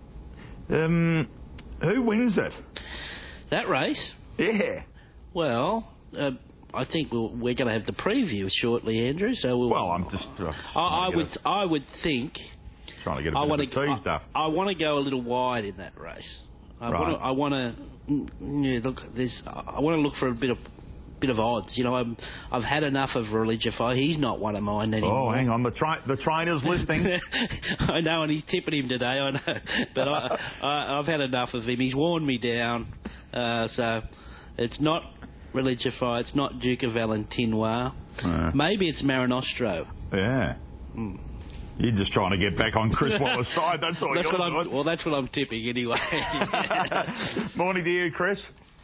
Um, who wins it? That race? Yeah. Well, uh, I think we'll, we're going to have the preview shortly, Andrew. So we'll, well, I'm just. Uh, I, I would. A, I would think. Trying to get a bit I of wanna, a tease, Duff. I, I want to go a little wide in that race. I right. want to. I want to. Yeah, look, there's. I want to look for a bit of. Bit of odds, you know. I'm, I've had enough of Religify. He's not one of mine anymore. Oh, hang on, the tra- the trainer's listening. I know, and he's tipping him today. I know, but I, I, I've had enough of him. He's worn me down. Uh, so it's not Religify. It's not Duke of Valentinois. Uh, Maybe it's Marinostro. Yeah. Mm. You're just trying to get back on Chris Waller's side. That's all that's you're what doing. I'm, Well, that's what I'm tipping anyway. Morning to you, Chris.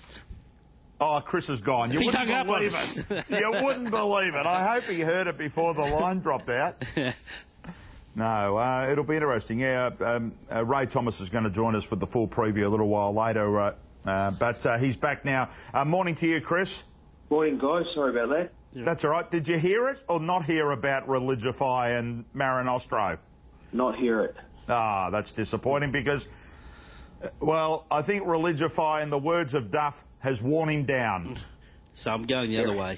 Oh, Chris is gone. You He wouldn't hung believe up it. You wouldn't believe it. I hope he heard it before the line dropped out. No, uh, it'll be interesting. Yeah, um, uh, Ray Thomas is going to join us with the full preview a little while later, uh, uh, but uh, he's back now. Uh, morning to you, Chris. Morning, guys. Sorry about that. Yeah. That's all right. Did you hear it or not hear about Religify and Marinostro? Not hear it. Ah, that's disappointing because, well, I think Religify, in the words of Duff, has worn him down. So I'm going the yeah. other way.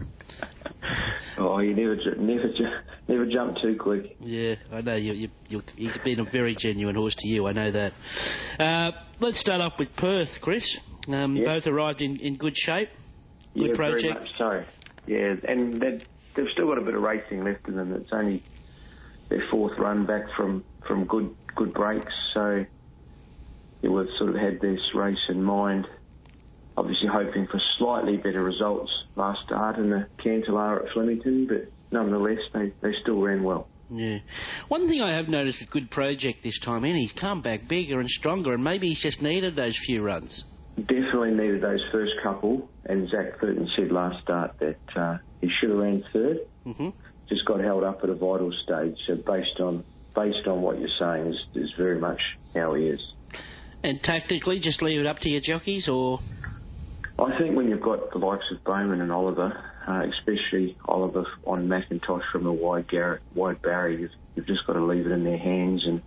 Oh, you never, never, never jump too quick. Yeah, I know. You, you, you, he's been a very genuine horse to you. I know that. Uh, let's start off with Perth, Chris. Um, yeah. Both arrived in, in good shape. Good yeah, project. Very much so. Yeah, and they've still got a bit of racing left in them. It's only their fourth run back from, from good good breaks, so yeah, we've sort of had this race in mind. Obviously hoping for slightly better results last start in the Cantelar at Flemington, but nonetheless, they, they still ran well. Yeah. One thing I have noticed with Good Project this time in, he's come back bigger and stronger, and maybe he's just needed those few runs. Definitely needed those first couple, and Zach Burton said last start that uh, he should have ran third. Mm-hmm. Just got held up at a vital stage, so based on based on what you're saying is, is very much how he is. And tactically, just leave it up to your jockeys, or...? I think when you've got the likes of Bowman and Oliver, uh, especially Oliver on McIntosh from a wide, gar- wide barrier, you've, you've just got to leave it in their hands. And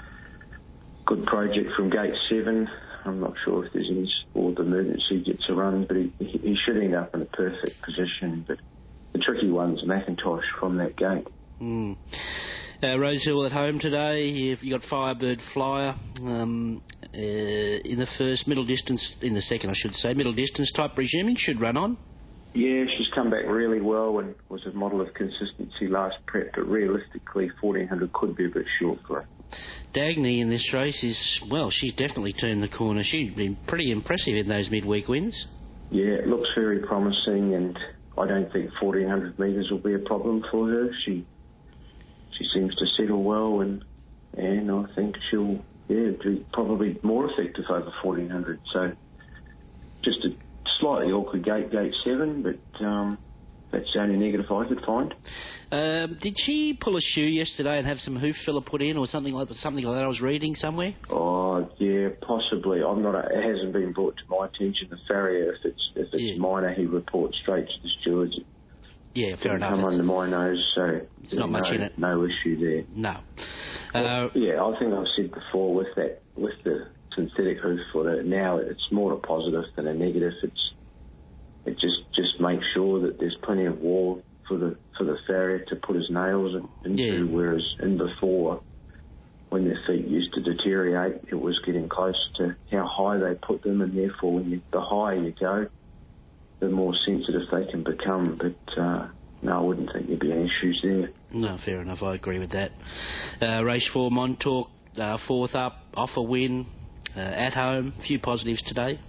Good Project from gate seven. I'm not sure if there's any sport emergency gets a run, but he, he should end up in a perfect position. But the tricky one's McIntosh from that gate. Mm. Uh, Rosehill at home today. You've got Firebird Flyer um, uh, in the first, middle distance, in the second, I should say, middle distance type presuming, should run on. Yeah, she's come back really well and was a model of consistency last prep, but realistically, fourteen hundred could be a bit short for her. Dagny in this race is, well, she's definitely turned the corner. She's been pretty impressive in those midweek wins. Yeah, it looks very promising, and I don't think fourteen hundred metres will be a problem for her. She she seems to settle well, and and I think she'll yeah be probably more effective over fourteen hundred. So just a slightly awkward gate, gate seven, but um, that's the only negative I could find. Um, did she pull a shoe yesterday and have some hoof filler put in, or something like something like that? I was reading somewhere. Oh yeah, possibly. I'm not. A, it hasn't been brought to my attention. The farrier, if it's if it's yeah. minor, he reports straight to the stewards. Yeah, fair enough. Come under my nose, so it's not much no, in it. No issue there. No. Uh, well, yeah, I think I've said before with that with the synthetic hoof filler. Now it's more a positive than a negative. It's it just just makes sure that there's plenty of wall for the for the farrier to put his nails into, yeah. whereas in before, when their feet used to deteriorate, it was getting close to how high they put them, and therefore, when you, the higher you go, the more sensitive they can become. But uh, no, I wouldn't think there'd be any issues there. No, fair enough. I agree with that. Uh, race four, Montauk, uh, fourth up, off a win, uh, at home. A few positives today.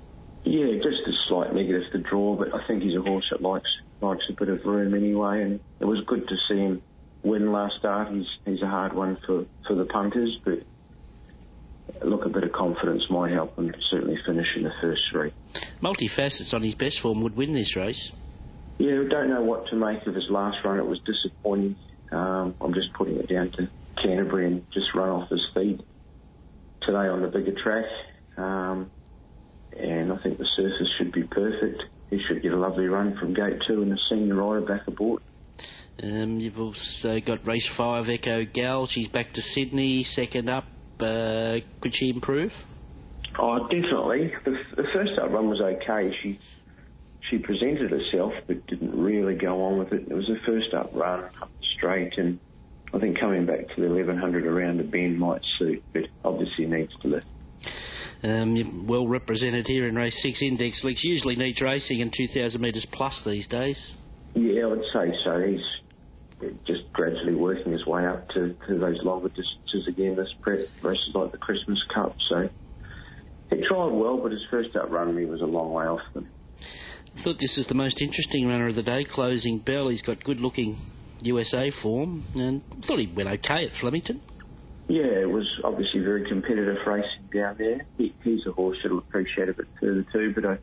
Yeah, just a slight negative to draw, but I think he's a horse that likes likes a bit of room anyway, and it was good to see him win last start. He's he's a hard one for, for the punters, but look, a bit of confidence might help him to certainly finish in the first three. Multifacets on his best form would win this race. Yeah, I don't know what to make of his last run. It was disappointing. Um, I'm just putting it down to Canterbury and just run off his speed today on the bigger track. Um, and I think the surface should be perfect. He should get a lovely run from gate two and the senior rider back aboard. Um, you've also got race five, Echo Gal. She's back to Sydney, second up. Uh, could she improve? Oh, definitely. The, the first up run was okay. She she presented herself but didn't really go on with it. It was her first up run, up the straight, and I think coming back to the eleven hundred around the bend might suit, but obviously needs to lift. Um, you're well represented here in race six. Index Leaks usually needs racing in two thousand metres plus these days. Yeah, I would say so. He's just gradually working his way up to, to those longer distances again, this prep, races like the Christmas Cup. So he tried well, but his first up run he was a long way off them. I thought this is the most interesting runner of the day, Closing Bell. He's got good-looking U S A form, and I thought he went okay at Flemington. Yeah, it was obviously very competitive racing down there. He, he's a horse that'll appreciate a bit further too, but I,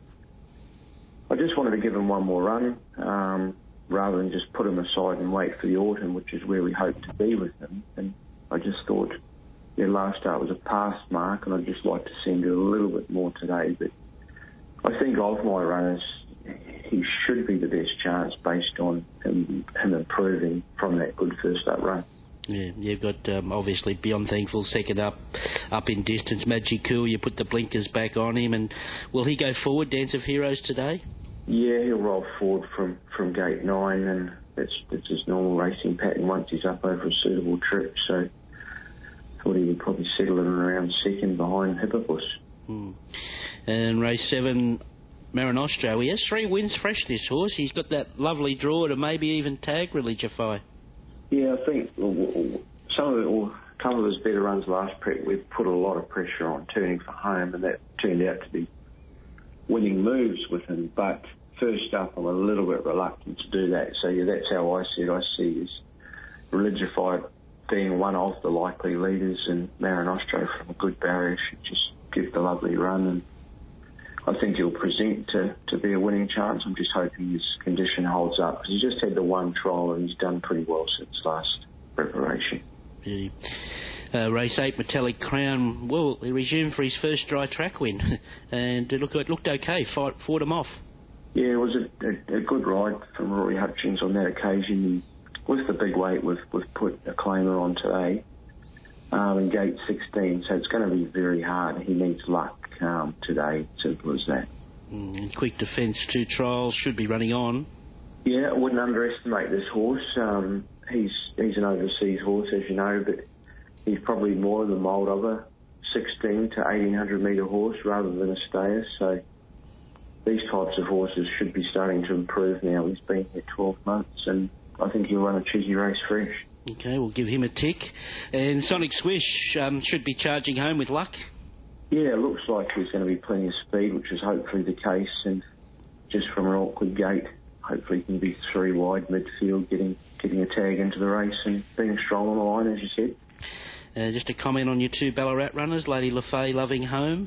I just wanted to give him one more run, um, rather than just put him aside and wait for the autumn, which is where we hope to be with him. And I just thought their last start was a pass mark, and I'd just like to see him do a little bit more today. But I think of my runners, he should be the best chance based on him, him improving from that good first up run. Yeah, you've got um, obviously Beyond Thankful second up, up in distance. Magic Cool, you put the blinkers back on him, and will he go forward, Dance of Heroes, today? Yeah, he'll roll forward from, from gate nine, and that's, that's his normal racing pattern once he's up over a suitable trip. So I thought he would probably settle in around second behind Hippopus. Hmm. And race seven, Marinostro. He has three wins fresh, this horse. He's got that lovely draw to maybe even tag really, Jafai. Yeah, I think some of it, or a couple of his better runs last prep, we've put a lot of pressure on turning for home, and that turned out to be winning moves with him. But first up, I'm a little bit reluctant to do that. So yeah, that's how I see it. I see is Religified being one of the likely leaders, and Marinostro from a good barrier should just give the lovely run, and I think he'll present to, to be a winning chance. I'm just hoping his condition holds up, because he just had the one trial and he's done pretty well since last preparation. Beauty. Uh, race eight, Metallic Crown. Well, he resumed for his first dry track win, and it looked, it looked okay. Fought, fought him off. Yeah, it was a, a, a good ride from Rory Hutchings on that occasion. With the big weight, we've, we've put a claimer on today um, in gate sixteen, so it's going to be very hard. He needs luck um, today, simple as that. Mm, quick Defence, two trials, should be running on. Yeah, I wouldn't underestimate this horse. Um, he's he's an overseas horse, as you know, but he's probably more in the mould of a sixteen to eighteen hundred metre horse rather than a stayer. So these types of horses should be starting to improve now. He's been here twelve months, and I think he'll run a cheeky race fresh. Okay, we'll give him a tick. And Sonic Swish um, should be charging home with luck. Yeah, it looks like there's going to be plenty of speed, which is hopefully the case, and just from an awkward gate, hopefully he can be three wide midfield, getting getting a tag into the race and being strong on the line, as you said. Uh, just a comment on your two Ballarat runners, Lady LaFay, Loving Home.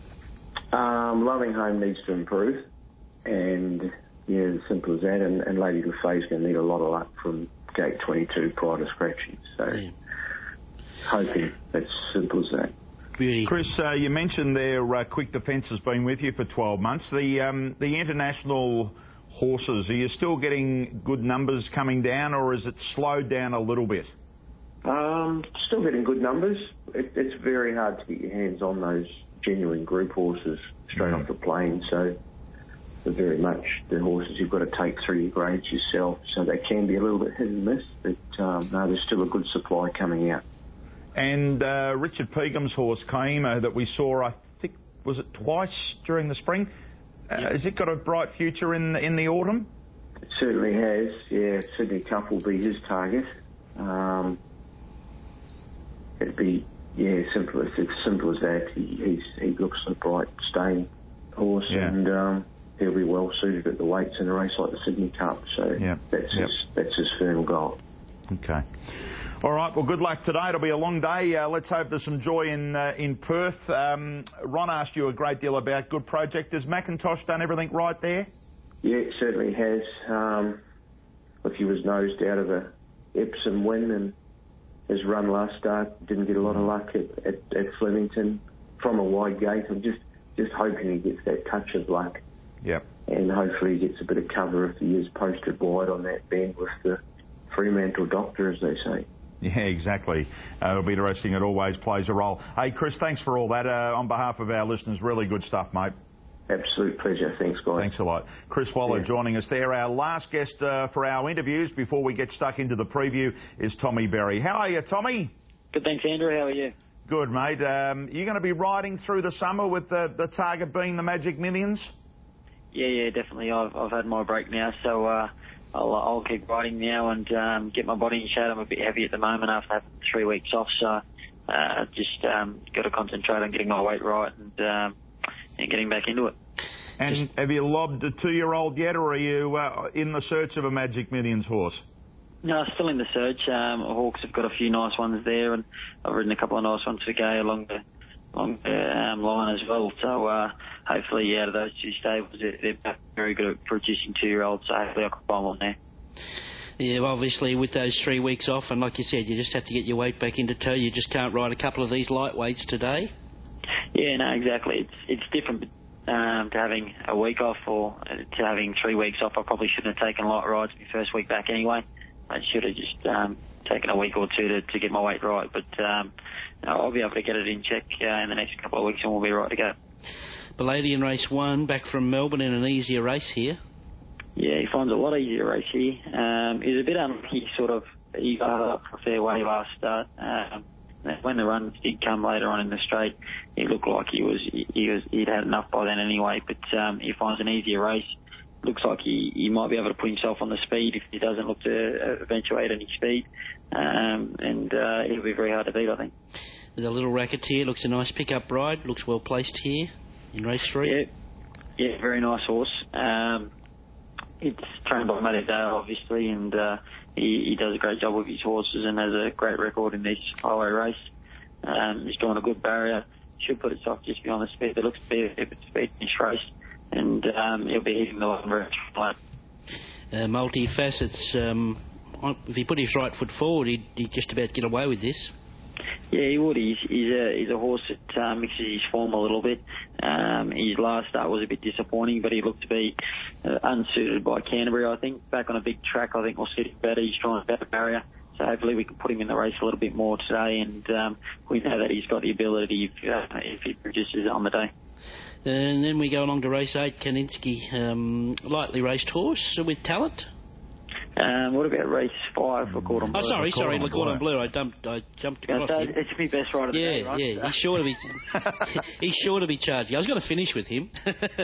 Um, Loving Home needs to improve, and yeah, as simple as that, and, and Lady LaFay's going to need a lot of luck from gate twenty-two prior to scratching, so yeah. Hoping that's simple as that. Really. Chris, uh, you mentioned there uh, Quick Defence has been with you for twelve months. The um, the international horses, are you still getting good numbers coming down, or is it slowed down a little bit? Um, still getting good numbers. It, it's very hard to get your hands on those genuine group horses straight off the plane, so they're very much the horses you've got to take through your grades yourself, so they can be a little bit hit and miss, but um, no, there's still a good supply coming out. And uh, Richard Peagham's horse, Kaima, that we saw, I think, was it twice during the spring? Uh, yep. Has it got a bright future in the, in the autumn? It certainly has, yeah. Sydney Cup will be his target. Um, it'd be, yeah, simple as, it's simple as that. He, he's, he looks a bright staying horse, Yeah. and um, he'll be well suited at the weights in a race like the Sydney Cup. So Yeah. that's Yep. his that's his firm goal. Okay. All right, well, good luck today. It'll be a long day. Uh, let's hope there's some joy in uh, in Perth. Um, Ron asked you a great deal about Good Project. Has McIntosh done everything right there? Yeah, it certainly has. Um, look, he was nosed out of a Epsom win, and his run last start didn't get a lot of luck at, at, at Flemington from a wide gate. I'm just, just hoping he gets that touch of luck. Yep. And hopefully he gets a bit of cover if he is posted wide on that bend with the Fremantle doctor, as they say. Yeah, exactly. Uh, it'll be interesting. It always plays a role. Hey, Chris, thanks for all that. Uh, on behalf of our listeners, really good stuff, mate. Absolute pleasure. Thanks, guys. Thanks a lot. Chris Waller Yeah. joining us there. Our last guest uh, for our interviews before we get stuck into the preview is Tommy Berry. How are you, Tommy? Good, thanks, Andrew. How are you? Good, mate. Um, you're going to be riding through the summer with the, the target being the Magic Millions? Yeah, yeah, definitely. I've I've had my break now, so uh, I'll I'll keep riding now and um, get my body in shape. I'm a bit heavy at the moment after having three weeks off, so uh, just um, got to concentrate on getting my weight right and um, and getting back into it. And just, have you lobbed a two-year-old yet, or are you uh, in the search of a Magic Millions horse? No, still in the search. Um, Hawks have got a few nice ones there, and I've ridden a couple of nice ones for Gay along the along the um, line as well. So uh, hopefully out of those two stables, they're, they're very good at producing two-year-olds, so hopefully I can find one there. Yeah, well, obviously with those three weeks off, and like you said, you just have to get your weight back into tow. You just can't ride a couple of these lightweights today. Yeah, no, exactly. It's it's different um, to having a week off or to having three weeks off. I probably shouldn't have taken light rides my first week back anyway. I should have just um, taken a week or two to, to get my weight right. But um, I'll be able to get it in check uh, in the next couple of weeks and we'll be right to go. Belady in race one, back from Melbourne in an easier race here. Yeah, he finds a lot easier race here. Um, he was a bit unlucky, sort of. He got up for a fair way last start. Um, when the runs did come later on in the straight, he looked like he was he was he'd had enough by then anyway. But um, he finds an easier race. Looks like he, he might be able to put himself on the speed if he doesn't look to eventuate any speed. Um, and uh, he'll be very hard to beat, I think. With a little racketeer, looks a nice pickup ride. Looks well placed here in race three. Yeah, yeah, very nice horse. Um, it's trained by Matty Dale, obviously, and uh, he, he does a great job with his horses and has a great record in this highway race. Um, he's drawn a good barrier. Should put itself just beyond the speed. It looks to be a bit speed in this race. And um, he'll be hitting the line very flat. Uh, multi-facets. Um, if he put his right foot forward, he'd, he'd just about get away with this. Yeah, he would. He's, he's, a, he's a horse that uh, mixes his form a little bit. Um, his last start was a bit disappointing, but he looked to be uh, unsuited by Canterbury, I think. Back on a big track, I think we'll suit him better. He's trying a better barrier. So hopefully we can put him in the race a little bit more today, and um, we know that he's got the ability if, uh, if he produces on the day. And then we go along to race eight, Kaninsky, um, lightly raced horse with talent. Um, what about race five for Cordon Bleu? Oh, sorry, sorry, Le Cordon Bleu. I jumped, I jumped across so him. It's my best ride of the yeah, day, right? Yeah, he's sure to be, he's sure to be charging. I was going to finish with him.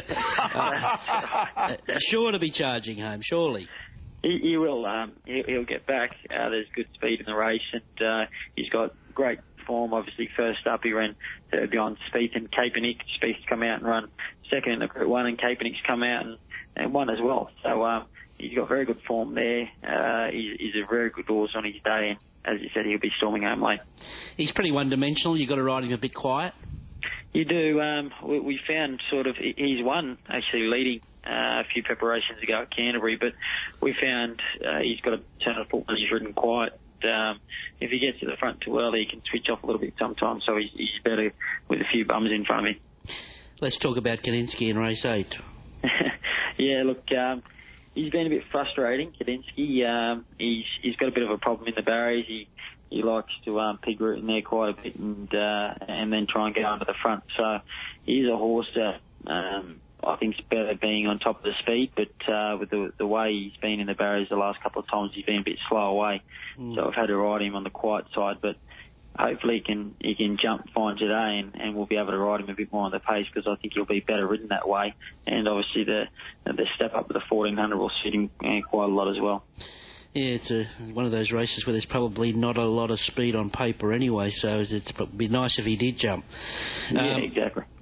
uh, sure to be charging home, surely. He, he will. Um, he, he'll get back. Uh, there's good speed in the race, and uh, he's got great form. Obviously, first up he ran third behind Spieth and Kaepernick. Spieth's come out and run second in the Group One, and Kaepernick's come out and, and won as well. So um, he's got very good form there. Uh, he's, he's a very good horse on his day, and as you said, he'll be storming home late. He's pretty one-dimensional. You've got to ride him a bit quiet. You do. Um, we, we found sort of he's won actually leading uh, a few preparations ago at Canterbury, but we found uh, he's got a turn of foot when he's ridden quiet. Um, if he gets to the front too early, he can switch off a little bit sometimes, so he's, he's better with a few bums in front of him. Let's talk about Kaninsky in race eight. Yeah, look, um, he's been a bit frustrating, Kaninsky. Um, he's he's got a bit of a problem in the barriers. He he likes to um, pig root in there quite a bit and uh, and then try and get under the front. So he's a horse that um, I think is better being on top of the speed, but uh, with the the way he's been in the barriers the last couple of times, he's been a bit slow away. Mm. So I've had to ride him on the quiet side, but hopefully he can he can jump fine today, and, and we'll be able to ride him a bit more on the pace, because I think he'll be better ridden that way. And obviously the the step up to the fourteen hundred will suit him uh, quite a lot as well. Yeah, it's a, one of those races where there's probably not a lot of speed on paper anyway, so it's, it'd be nice if he did jump. Yeah, Um, exactly.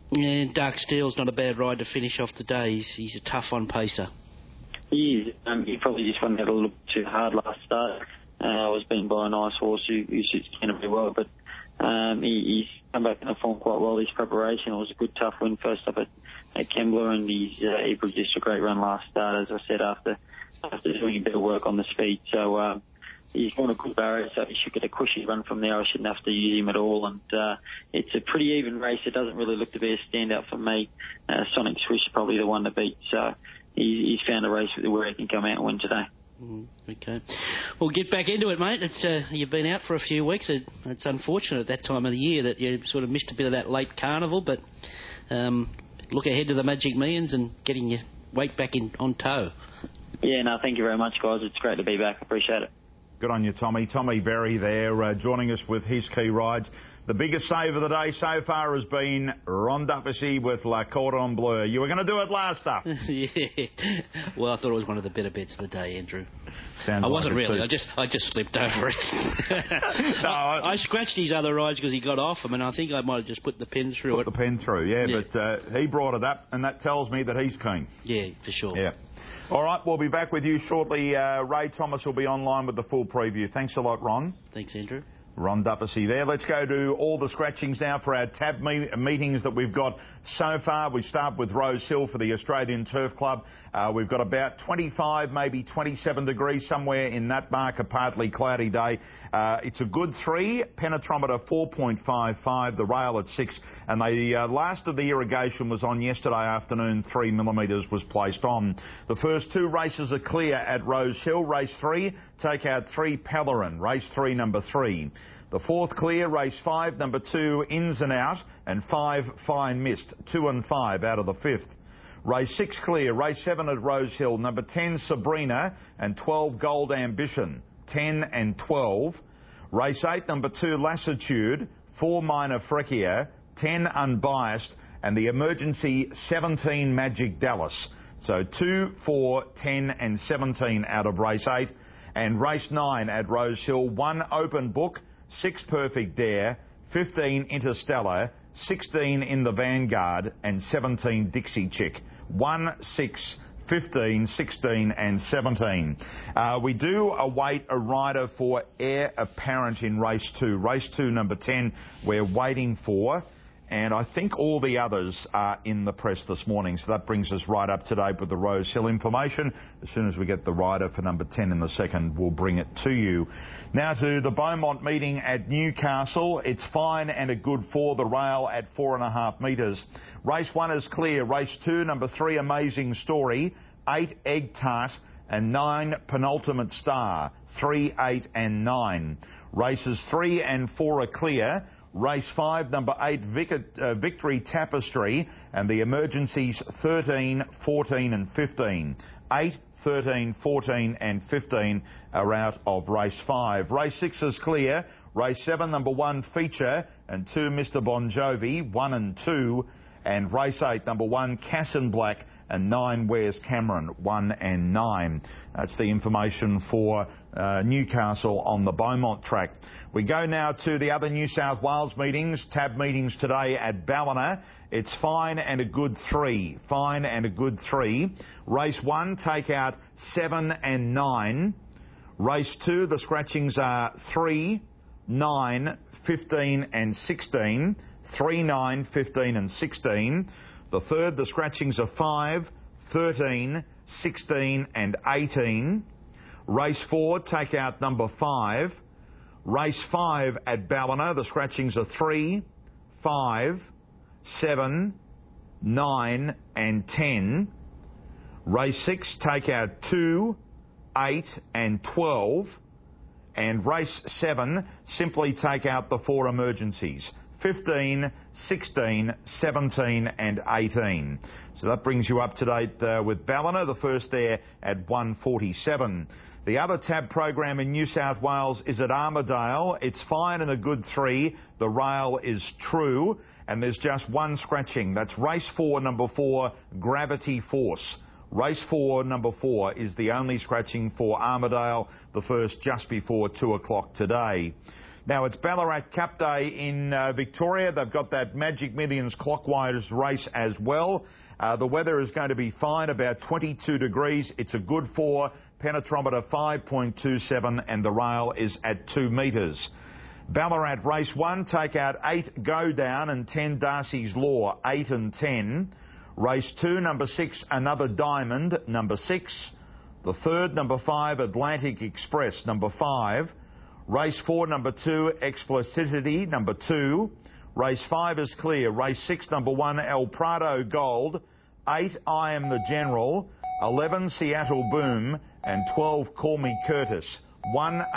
Yeah, Dark Steel's not a bad ride to finish off the day. He's, he's a tough on pacer. He is. Um, he probably just went out a little too hard last start. Uh, I was beaten by a nice horse who, who suits Canterbury well, but um, he, he's come back in the form quite well this preparation. It was a good tough win first up at, at Kembla, and he's, uh, he produced a great run last start, as I said, after after doing a bit of work on the speed. So um, he's won a good barrier, so he should get a cushy run from there. I shouldn't have to use him at all, and uh, it's a pretty even race. It doesn't really look to be a standout for me. Uh, Sonic Swish is probably the one to beat, so he, he's found a race where he can come out and win today. Mm, okay. Well, get back into it, mate. It's uh, you've been out for a few weeks. It, it's unfortunate at that time of the year that you sort of missed a bit of that late carnival, but um, look ahead to the Magic Millions and getting your weight back in on tow. Yeah, no, thank you very much, guys. It's great to be back. Appreciate it. Good on you, Tommy. Tommy Berry there, uh, joining us with his key rides. The biggest save of the day so far has been Ron Duffy with La Cordon Bleu. You were going to do it last up. Yeah. Well, I thought it was one of the better bets of the day, Andrew. Sounds I wasn't like really. Too. I just I just slipped over it. no, I, I scratched his other rides because he got off them, and I think I might have just put the pen through put it. Put the pen through, yeah, yeah. but uh, he brought it up, and that tells me that he's keen. Yeah, for sure. Yeah. All right, we'll be back with you shortly. Uh, Ray Thomas will be online with the full preview. Thanks a lot, Ron. Thanks, Andrew. Ron Duffy there. Let's go to all the scratchings now for our tab me- meetings that we've got so far. We start with Rose Hill for the Australian Turf Club. Uh, we've got about twenty-five, maybe twenty-seven degrees, somewhere in that mark, a partly cloudy day. Uh, it's a good three, penetrometer four point five five, the rail at six, and the uh, last of the irrigation was on yesterday afternoon, three millimetres was placed on. The first two races are clear at Rose Hill. Race three, take out three, Pellerin. Race three, number three. The fourth clear, race five, number two, Ins and Out, and five, Fine Mist, two and five out of the fifth. Race six clear, race seven at Rose Hill, number ten, Sabrina, and twelve, Gold Ambition, ten and twelve. Race eight, number two, Lassitude, four, Minor Frekia, ten, Unbiased, and the emergency seventeen, Magic Dallas. So two, four, ten and seventeen out of race eight. And race nine at Rose Hill, one, Open Book, six, Perfect Dare, fifteen, Interstellar, sixteen, In the Vanguard, and seventeen, Dixie Chick. one, six, fifteen, sixteen and seventeen. Uh, we do await a rider for Heir Apparent in race two. Race two, number ten, we're waiting for. And I think all the others are in the press this morning. So that brings us right up to date with the Rose Hill information. As soon as we get the rider for number ten in the second, we'll bring it to you. Now to the Beaumont meeting at Newcastle. It's fine and a good for the rail at four and a half metres. Race one is clear. Race two, number three, Amazing Story, eight, Egg Tart, and nine, Penultimate Star, three, eight and nine. Races three and four are clear. Race five, number eight, Vic- uh, Victory Tapestry, and the emergencies thirteen, fourteen and fifteen. eight, thirteen, fourteen and fifteen are out of race five. Race six is clear. Race seven, number one, Feature, and two, Mister Bon Jovi, one and two. And race eight, number one, Cassin Black, and nine, Where's Cameron, one and nine. That's the information for uh, Newcastle on the Beaumont track. We go now to the other New South Wales meetings, tab meetings today at Ballina. It's fine and a good three. Fine and a good three. Race one, take out seven and nine. Race two, the scratchings are three, nine, fifteen and sixteen. three, nine, fifteen and sixteen. The third, the scratchings are five, thirteen, sixteen and eighteen. Race four, take out number five. Race five at Ballina, the scratchings are three, five, seven, nine and ten. Race six, take out two, eight and twelve. And race seven, simply take out the four emergencies, fifteen, sixteen, seventeen and eighteen. So that brings you up to date uh, with Ballina, the first there at one forty-seven. The other tab program in New South Wales is at Armidale. It's fine and a good three. The rail is true. And there's just one scratching. That's race four, number four, Gravity Force. Race four, number four, is the only scratching for Armidale, the first just before two o'clock today. Now, it's Ballarat Cup Day in uh, Victoria. They've got that Magic Millions clockwise race as well. Uh, the weather is going to be fine, about twenty-two degrees. It's a good four, penetrometer five point two seven, and the rail is at two metres. Ballarat Race one, take out eight Go Down and ten Darcy's Law, eight and ten. Race two, number six, Another Diamond, number six. The third, number five, Atlantic Express, number five. Race four, number two, Explicitity, number two. Race five is clear. Race six, number one, El Prado Gold. Eight, I Am the General. Eleven, Seattle Boom. And twelve, Call Me Curtis. One.